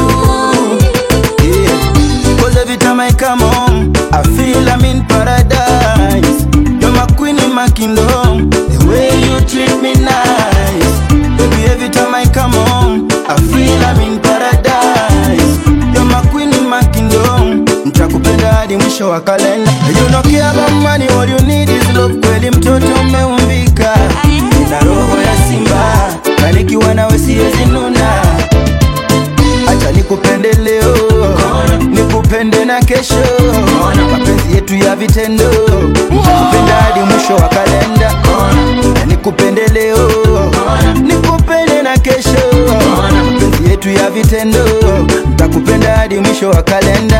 Yeah. Cause every time I come home, I feel I'm in paradise. You're my queen in my kingdom, the way you treat me nice. Baby, every time I come home, I feel I'm in paradise. You're my queen in my kingdom, nitakupenda hadi mwisho wa kalenda. You don't care about money, all you need is love. Kweli mtoto umeumbika, na roho ya simba, na nikiwa nawe siwezi nuna. Acha nikupende leo, nikupende na kesho, mapenzi yetu ya vitendo, nikupenda hadi mwisho wa kalenda. Na nikupende leo, nikupende na kesho, mapenzi yetu ya vitendo, nitakupenda hadi mwisho wa kalenda.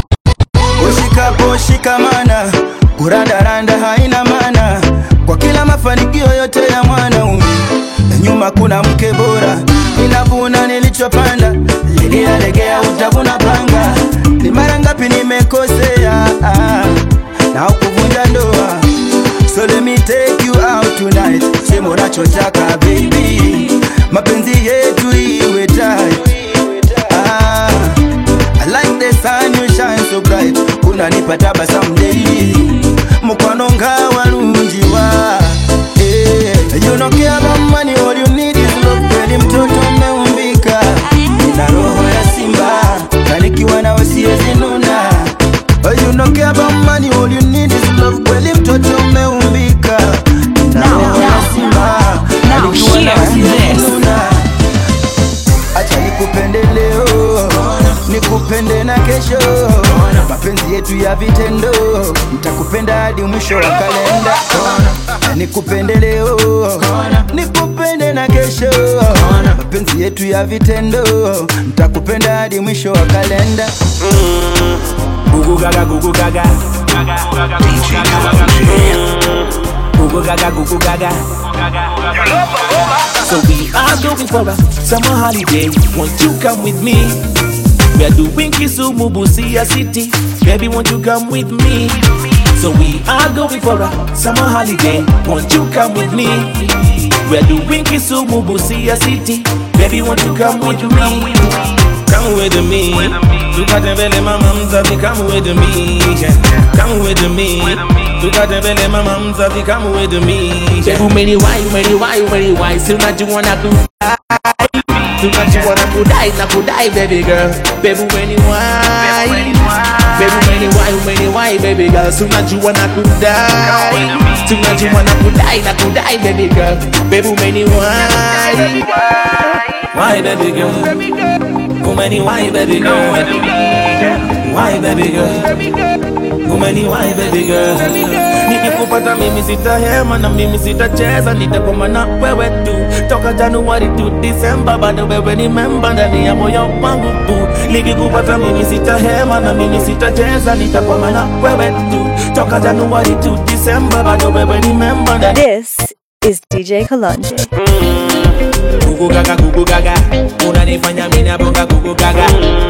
Ushikapo shikamana, kurandaranda haina maana. Kwa kila mafanikio yote ya mwanaume, nyuma kuna mke bora. Ninavuna nilichopanda, legea utavuna panga. Ni mara ngapi nimekosea na kuvunja ndoa. So let me take you out tonight. Sema unachotaka baby, mapenzi yetu iwe tight. I like the sun you shine so bright. Unanipa tabasamu daily, mkono ngawa lunjiwa. You don't care about money, all you need is love. Kweli mtoto umeumbika, nina roho ya simba, kanikiwa na siwezi nuna. You don't care about money, all you need is love. Kweli mtoto umeumbika, nina roho ya simba, kanikiwa na siwezi nuna. Acha nikupende leo, nikupende na kesho. Mapenzi yetu ya vitendo, nitakupenda hadi mwisho wa kalenda. Nikupende leo, nikupende na kesho. Mapenzi yetu ya vitendo, nitakupenda hadi mwisho wa kalenda. Gugu gaga, gugu gaga. Gugu gaga, gugu gaga. So we are going for a summer holiday. Won't you come with me? We are doing Kisumu, Busia City. Baby, won't you come with me? So we are going for a summer holiday. Won't you come with me? We are doing Kisumu, Busia City. Baby, won't you come with me? Come with me. Tukatembele mama mzazi, come with me. Come with me. Tukatembele mama mzazi, come with me. Baby, many why, still not you wanna do. Tonight you wanna kudai, baby girl. Baby, many why, baby girl. Tonight you wanna kudai. Tonight you wanna kudai, baby girl. Baby, many why, baby girl. Too many why, baby girl. Why, baby girl. Too many why, baby girl. Nikikupata mimi sitahema na mimi sitacheza, nitakoma na wewe tu toka Januari to December, bado wewe ni member ndani ya moyo wangu tu. Nikikupata mimi sitahema na mimi sitacheza, nitakoma na wewe tu toka Januari to December, bado wewe ni member ndani. This is DJ Kalonji. Gugu gaga, unanifanya mimi nabonga. Gugu gaga,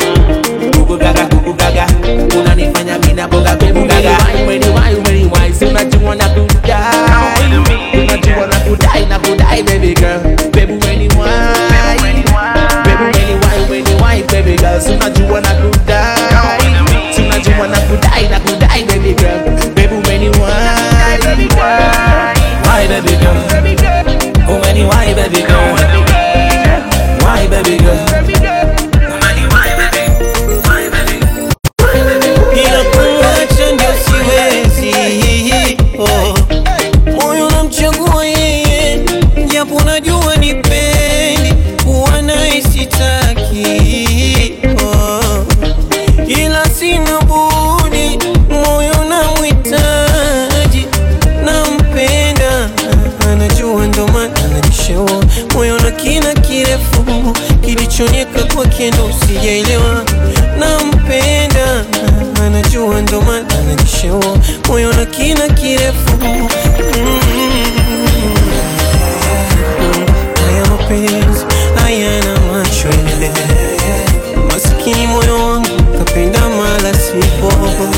unanifanya mimi nabonga. Gugu gaga, why, so not you wanna kudai, baby girl. Baby, why, baby girl. So not you wanna kudai, so not you wanna kudai, baby girl. Baby, why, baby girl. Oh, many why, baby girl. Why, baby girl. Moyo unamchagua yeye, japo unajua nipendi, kuwa naye sitaki. Ila sina budi, moyo unamhitaji, nampenda, anajua ndo maana ananishaua. Moyo na kina kirefu, kilichonyeka kwake ndo sijaelewa. Nampenda, anajua ndo maana ananishaua. Moyo na kina kirefu. Haya mapenzi hayana macho, masikini moyo wangu kapenda mala sipo.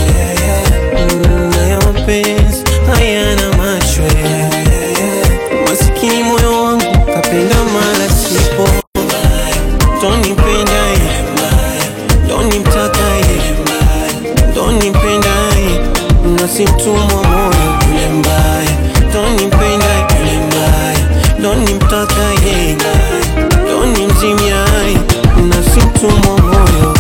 Haya mapenzi hayana macho, masikini moyo wangu kapenda mala sipo. Tonipenda doni mtaka doni mpenda nasi mtumwa moyo yule mbaya. Doni mpenda yule mbaya, doni mtaka doni mzimia nasi mtumwa moyo.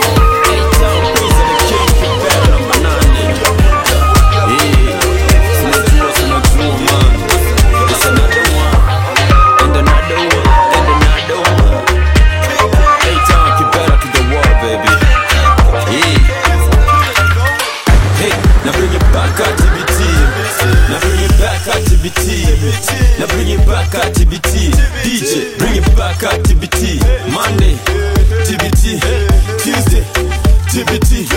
Now bring it back at TBT. DJ, bring it back at TBT. Monday, TBT. Tuesday, TBT.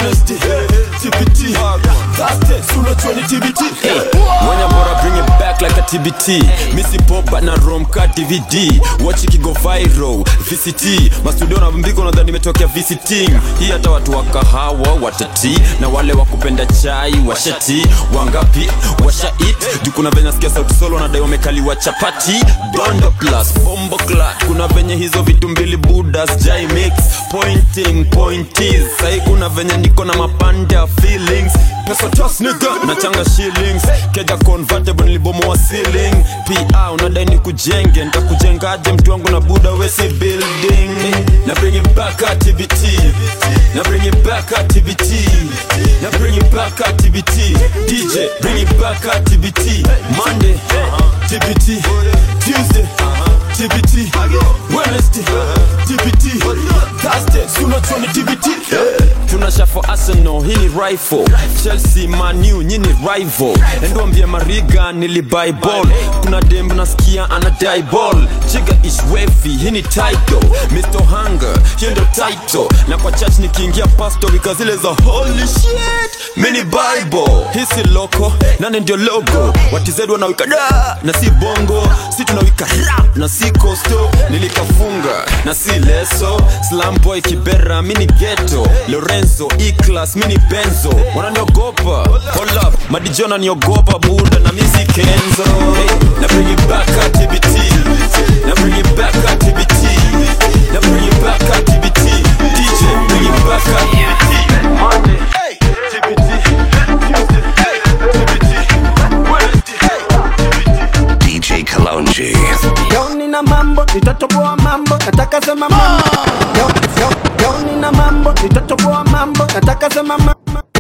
Wednesday, TBT. Thursday, Sula 20 TBT. When I brought bring it back like TBT Missy Popa na Romka DVD Watch ikigo viral VCT Mastudio na mbiko nadhani nimetokea visiting Hii hata watu wa kahawa watati Na wale wakupenda chai washati Wangapi washa eat Juu kuna venye nasikia sauti solo na dayo mekaliwa chapati Dondo plus bombo clat Kuna venye hizo vitu mbili budas jai mix Pointing pointies Sai kuna venye niko na mapanda feelings Pesa toss nigga na changa shillings Keja convertible nilibomo wa ceiling P.A. unadai ni kujenge Nitakujengaje mtu wangu na buda wesi building Na bring it back at TBT Na bring it back at TBT Na bring it back at TBT DJ bring it back at TBT Monday TBT Tuesday TBT Wednesday TBT Thursday Suna tuone TBT Tunasha for Arsenal, hii ni rifle Chelsea, Man U, nyini rival Enduambia Mariga, nilibuy ball Kuna dembu nasikia anadai ball Chiga is wavy, hii ni title Mr. Hunger, hii ndo title Na kwa church nikiingia pastor Wika zile za holy shit Mini Bible, hii si loko Nane ndio logo, watizedu wanawika da Na si bongo, si tunawika rap Na si costo, nilikafunga Na si leso, slam boy kibera Mini ghetto, Lorenzo, E-Class, mini Benzo Wananiogopa, hold up Madijona niogopa, Buda na misi Kenzo Na bring it back at TBT Na bring it back at TBT Na bring it back at TBT DJ, bring it back at TBT Monday, TBT Tuesday, TBT Wednesday, TBT DJ Kalonji Yo nina mambo, nitatoboa mambo Nataka sema mambo Yo nina mambo, nitatoboa mambo Nataka sema mambo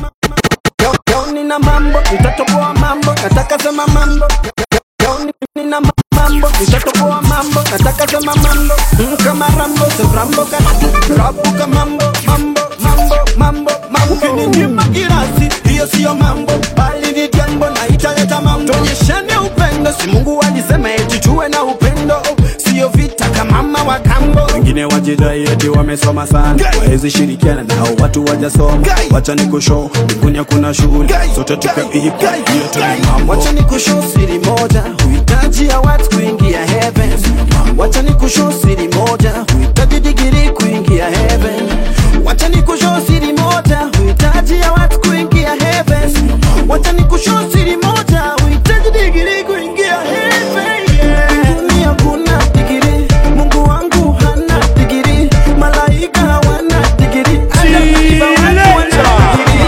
Yo nina mambo, nitatoboa mambo Nataka sema mambo Yo nina mambo, nitatoboa mambo Nataka sema mambo Kama Rambo, so Rambo Rabuka mambo, mambo Ukininyima kirasi, hiyo siyo mambo Bali ni jambo na italeta mambo Tuonyeshane upendo, si Mungu alisema eti tuwe na upendo Sio vita kama mama wa kambo Wengine wajidai eti wamesoma sana Waezi shirikiana na hao watu wajasoma Wacha ni kushow, mbinguni kuna shughuli Sote tupe ipo, hiyo tuli mambo Wacha ni kushow siri moja Huitaji ya watu kuingia heaven Wacha ni kushow siri moja Huitaji digiri kuingia heaven Wacha ni kushow siri moja Huitaji ya watu kuingia heaven Wacha ni kushow siri moja Huitaji digiri kuingia heaven Dunia kuna digiri Mungu wangu hana digiri Malaika hawana digiri Adamiba watu wana digiri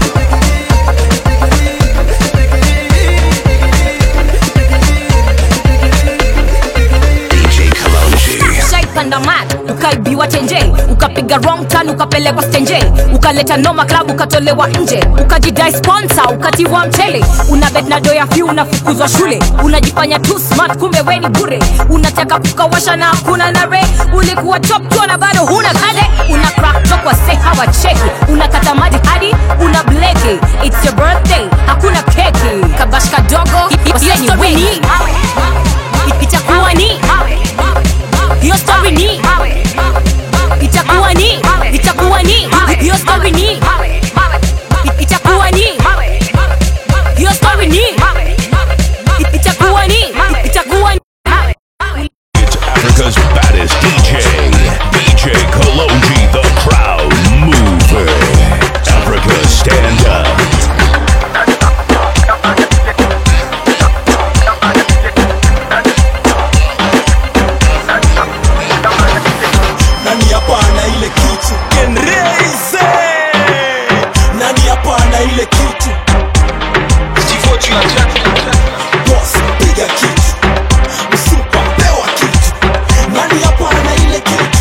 DJ Kalonji Shaipanda mat, ukaibiwa tenje Ukapiga wrong turn, ukapelekwa stenje Ukaleta noma club, ukatolewa nje Ukajidai sponsor, ukatiwa mchele Unabet na doya few, unafukuzwa shule Unajifanya too smart, kumbe weni bure Unataka kukawasha na hakuna nare Ulikuwa top 2 na bado huna kale Una crack talk wa say hawa cheki Unakata maji hadi, una bleki It's your birthday, hakuna keki Kabash kadogo, hiyo story ni Itakuwa ni hiyo story ni itakuwa ni hiyo story ni itakuwa ni hiyo story ni itakuwa ni It's Africa's baddest DJ DJ Kalonji, the crowd mover Africa, stand up Nani hapa ana ile kitu Kenreize Nani hapa ana ile kitu Boss piga kitu Msupa pewa kitu Nani hapa ana ile kitu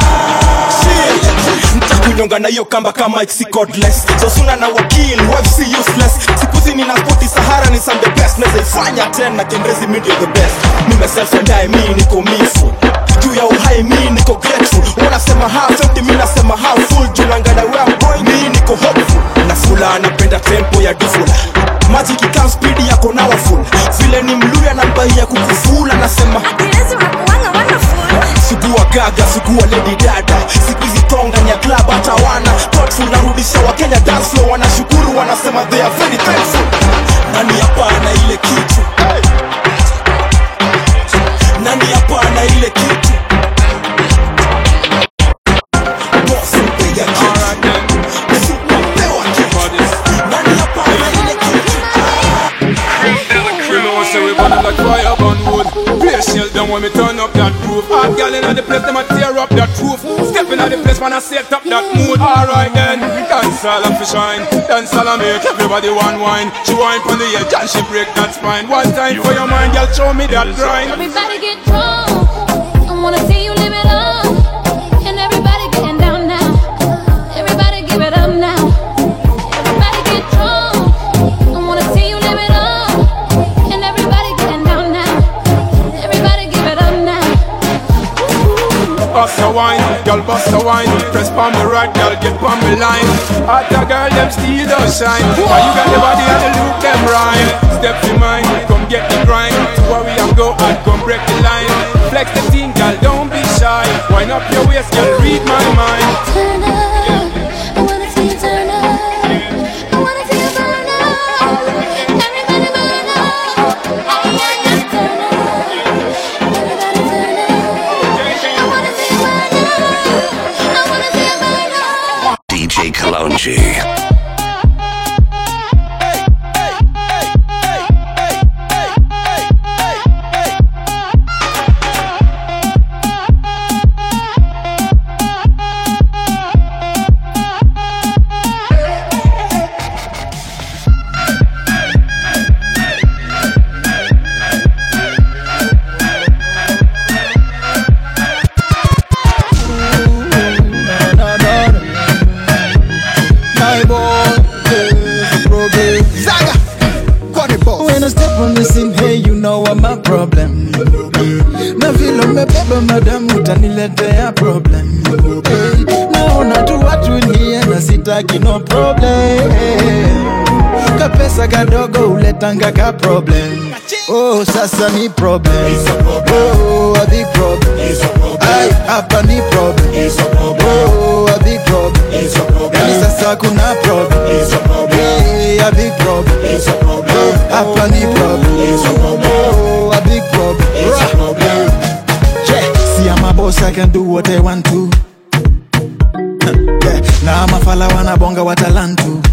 Nitakunyonga na hiyo kamba kama it's cordless So suna na wakil, UFC useless Sikuzi nina spoti Sahara ni some the best Neza ifanya tena Kenrezi media the best Nime self-die mi niko mifu Juu ya uhai mi niko grateful Wanasema half empty mi nasema half full Junangana where I'm going mi niko hopeful Na fula anapenda tempo ya dufula Magic ikam speed yako na full Vile ni mluya na mbai ya kukufula Nasema Sugua gaga, sugua lady dada Siku hizi tonga ni ya club hata wana Thoughtful narudisha wa Kenya dance floor Wanashukuru wanasema they are very thankful Nani hapa ana ile kitu when me turn up that groove. Hot girl inna the place, them a tear up that roof. Step inna the place, man, I set up that mood. Alright then, dance all a fi shine, dance all a make everybody want wine. She wine pon the edge and she break that spine. One time for your mind, girl, show me that grind. Everybody get drunk, I wanna see you live it up. And everybody getting down now. Everybody give it up now. Everybody get drunk, I wanna see you live it up. And everybody getting down now. Everybody give it up now. Bust a wine, girl, bust a wine. Press palm the right, girl, get palm the line. Other girl, them still don't shine. Why you got the body and the look, them right. Step to mine, come get the grind. To where we am go and come break the line. Flex the thing, girl, don't be shy. Wind up your waist, girl, read my mind. Turn up, I wanna see you turn up. I wanna see you burn up. Everybody burn up. Turn up. Everybody turn up. I wanna see you burn up. I wanna see you burn up. DJ Kalonji. When I step on the scene, hey, you know what my problem. Na vile umebeba madam utaniletea problem. Hey, naona tu watu nie na sitaki no problem. Kapesa kadogo uletanga ka problem. Oh, sasa ni problem. Oh, a big problem. Ay, hapa ni problem. Oh, a big problem. Yani sasa kuna problem. Hey, a big problem. Hapa ni problem. Oh, a big problem. Yeah, see I'm a boss, I can do what I want to. Yeah, now I'm a fella wanna bonga what I land to.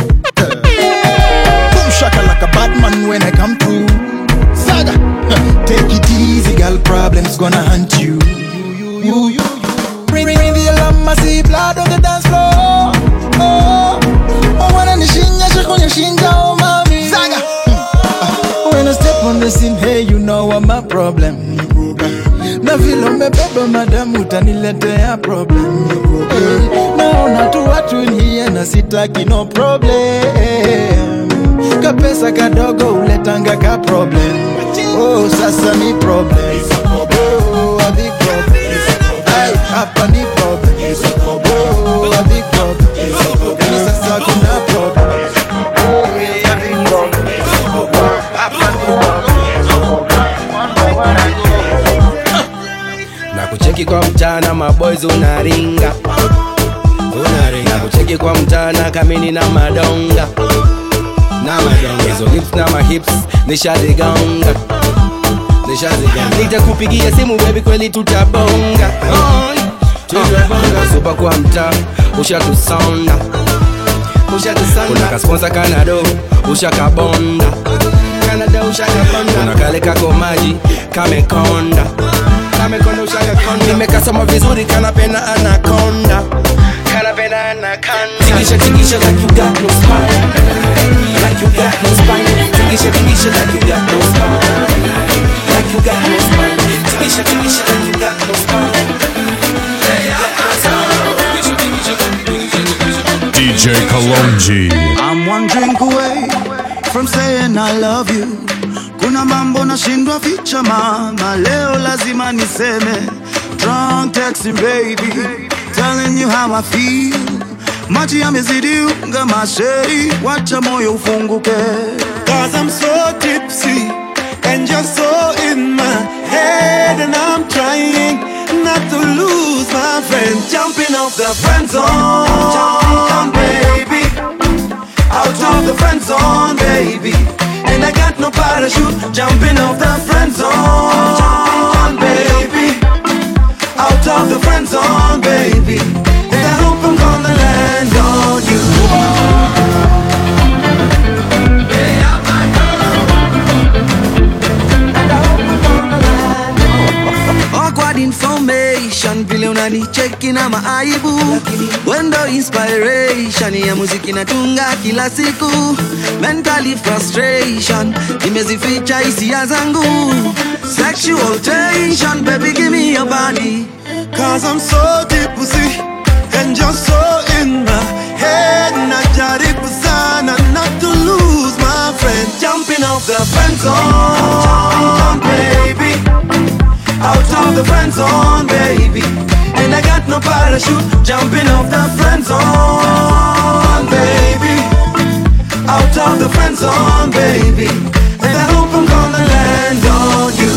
Boom shaka like a bad man when I come through. Saga, take it easy, girl. Problems gonna hunt you. Bring the alarm, I see blood on the dance floor. Oh, I wanna nishinya, shakunya shinja, oh mami. Saga, when I step on the scene, hey, you know what my problem. Na vile umebeba madam utaniletea problem. Hey, naona tu watu nie na sitaki no problem. Kapesa kadogo uletanga ka problem. Oh, sasa ni problem. Oh, a big problem. Ay, hapa ni problem. Oh, a big problem. Yani sasa kuna problem. Oh, a big problem. Hapa ni problem. Na kucheki kwa mchana maboys unaringa. Na kucheki kwa mchana kamini na madonga. Hizo lips na mahips nishazigonga. Nitakupigia simu baby, kweli tutabonga. Super kwa mtaa ushatusonda. Kuna kasponsa Kanado ushakabonda. Kuna kale kako maji kamekonda. Nimekasoma vizuri kanapena anaconda. Tingisha like you got no spine. Like you got no spine. Tingisha like you got no spine. Like you got no spine. Tingisha like you got no spine. DJ Kalonji. I'm one drink away from saying I love you. Kuna mambo nashindwa ficha mama, leo lazima niseme. Drunk texting baby, telling you how I feel. Maji yamezidi unga masheri, wacha moyo ufunguke. Cause I'm so tipsy and you're so in my head, and I'm trying not to lose my friend. Jumping off the friend zone, baby. Out of the friend zone, baby. And I got no parachute. Jumping off the friend zone, baby. Out of the friend zone, baby. And I hope I'm gonna land on you. unanicheki na maaibu, wendo inspiration ya muziki natunga kila siku. Mentally frustration, nimezificha hisia zangu. Sexual tension, baby give me your body, cause I'm so deep pussy and you're so in my head. Najaribu sana not to lose my friend. Jumping off the friend zone, baby, out of the friend zone, baby, and I got no parachute. Jumping off the friend zone, baby, out of the friend zone, baby, and I hope I'm gonna land on you.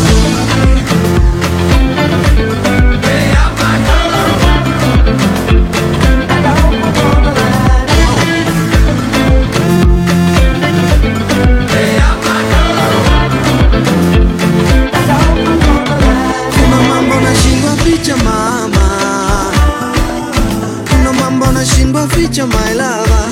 Feature my lover.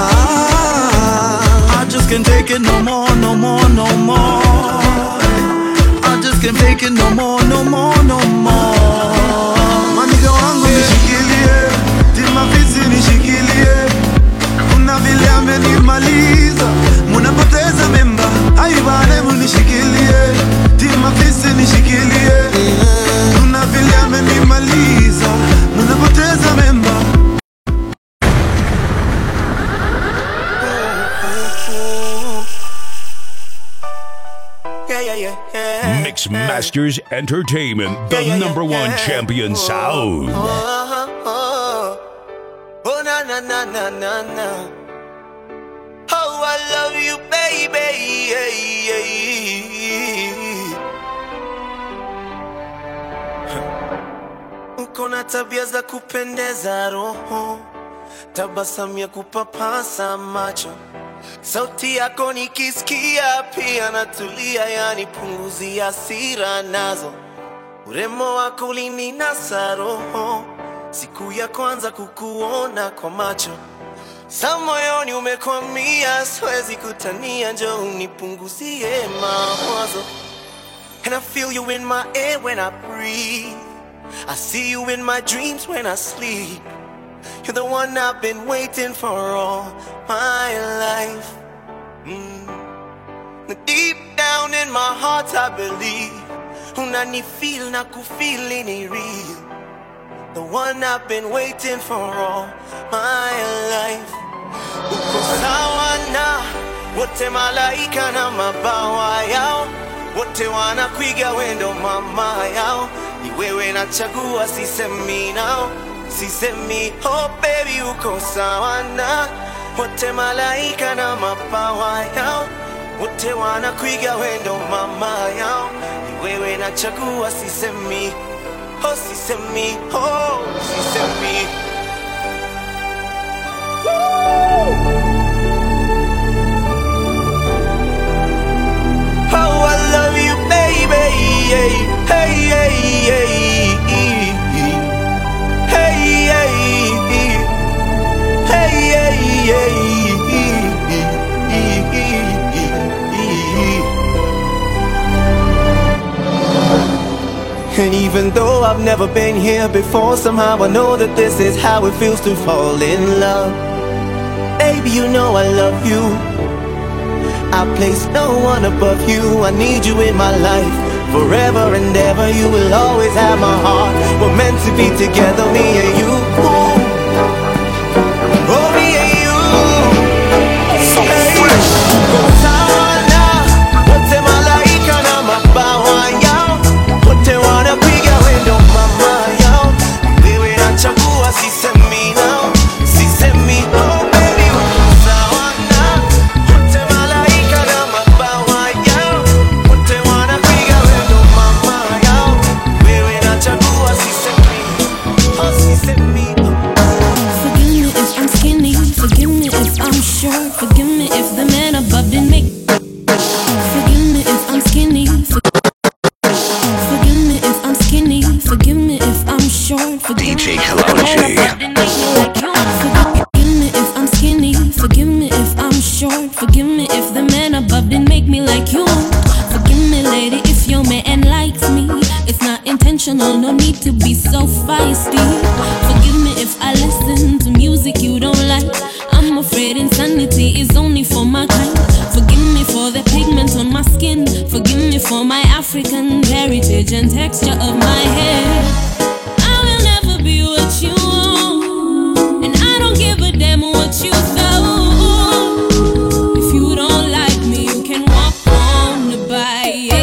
I just can't take it no more, no more, no more. I just can't take it no more, no more, no more. Maniga wangu nishikilie, timafisi nishikilie. Kuna vile amenimaliza, munapoteza memba. Aibane munishikilie, timafisi nishikilie. Kuna vile amenimaliza, munapoteza memba. Mix Masters Entertainment, the #1 champion sound. Oh na na na na na na. Oh, I love you, baby. Uko na tabia za kupendeza roho, tabasamu ya kupapasa macho, sauti yako nikisikia pia natulia, yani punguzi hasira nazo. Urembo wako ulininasa roho, siku ya kwanza kukuona kwa macho, sa moyoni umekwamia, siwezi kutania, njoo unipunguzie mawazo. And I feel you in my air when I breathe, I see you in my dreams when I sleep. You're the one I've been waiting for all my life. Deep down in my heart I believe, unanifeel na kufeel ni real. The one I've been waiting for all my life. Uko sawa na wote malaika na mabawa yao, wote wanakuiga wendo mama yao. Ni wewe nachagua, sisemi nao, sisemi oh baby. Uko sawa na wote malaika na mabawa yao, wote wanakuiga wendo mama yao. Ni wewe nachagua, sisemi oh, sisemi oh, sisemi. Oh, I love you, baby. Hey, hey, hey, hey, hey, hey, and even though I've never been here before, somehow I know that this is how it feels to fall in love. Baby, you know I love you, I place no one above you. I need you in my life, forever and ever. You will always have my heart. We're meant to be together, me and you. Oh, me and you. So fresh. Go sana, wote malaika na mabawa yao, wote wanapiga wendo mama yao. Wewe nachagua, sisemi nao, sisemi oh baby. Sana, wote malaika na mabawa yao, wote wanapiga wendo mama yao. Wewe nachagua, sisemi oh, sisemi oh. Forgive me if I'm skinny, forgive me if I'm short, forgive me if the man above didn't make. Forgive me if I'm skinny, forgive me if I'm skinny, forgive me if I'm short, forgive me if the man above didn't make me like you. Forgive me if I'm skinny, forgive me if I'm short, forgive me if the man above didn't make me like you. Forgive me lady if your man likes me, it's not intentional. emotional, no need to be so feisty. Forgive me if I listen to music you don't like. I'm afraid insanity is only for my kind. Forgive me for the pigment on my skin. Forgive me for my African heritage and texture of my hair. I will never be what you want, and I don't give a damn what you thought. If you don't like me, you can walk on by.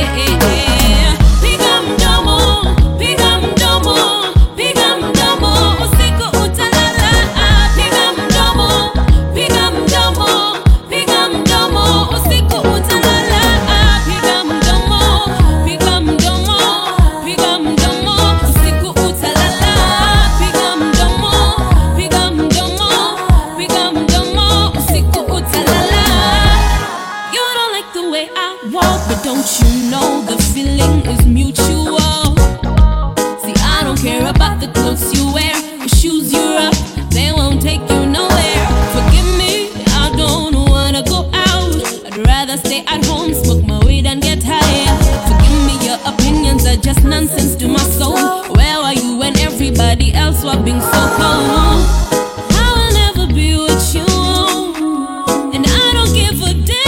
Don't you know the feeling is mutual? See, I don't care about the clothes you wear, the shoes you rock, they won't take you nowhere. Forgive me, I don't wanna go out. I'd rather stay at home, smoke my weed and get high. Forgive me, your opinions are just nonsense to my soul. Where are you when everybody else was being so cold? I will never be what you want, and I don't give a damn.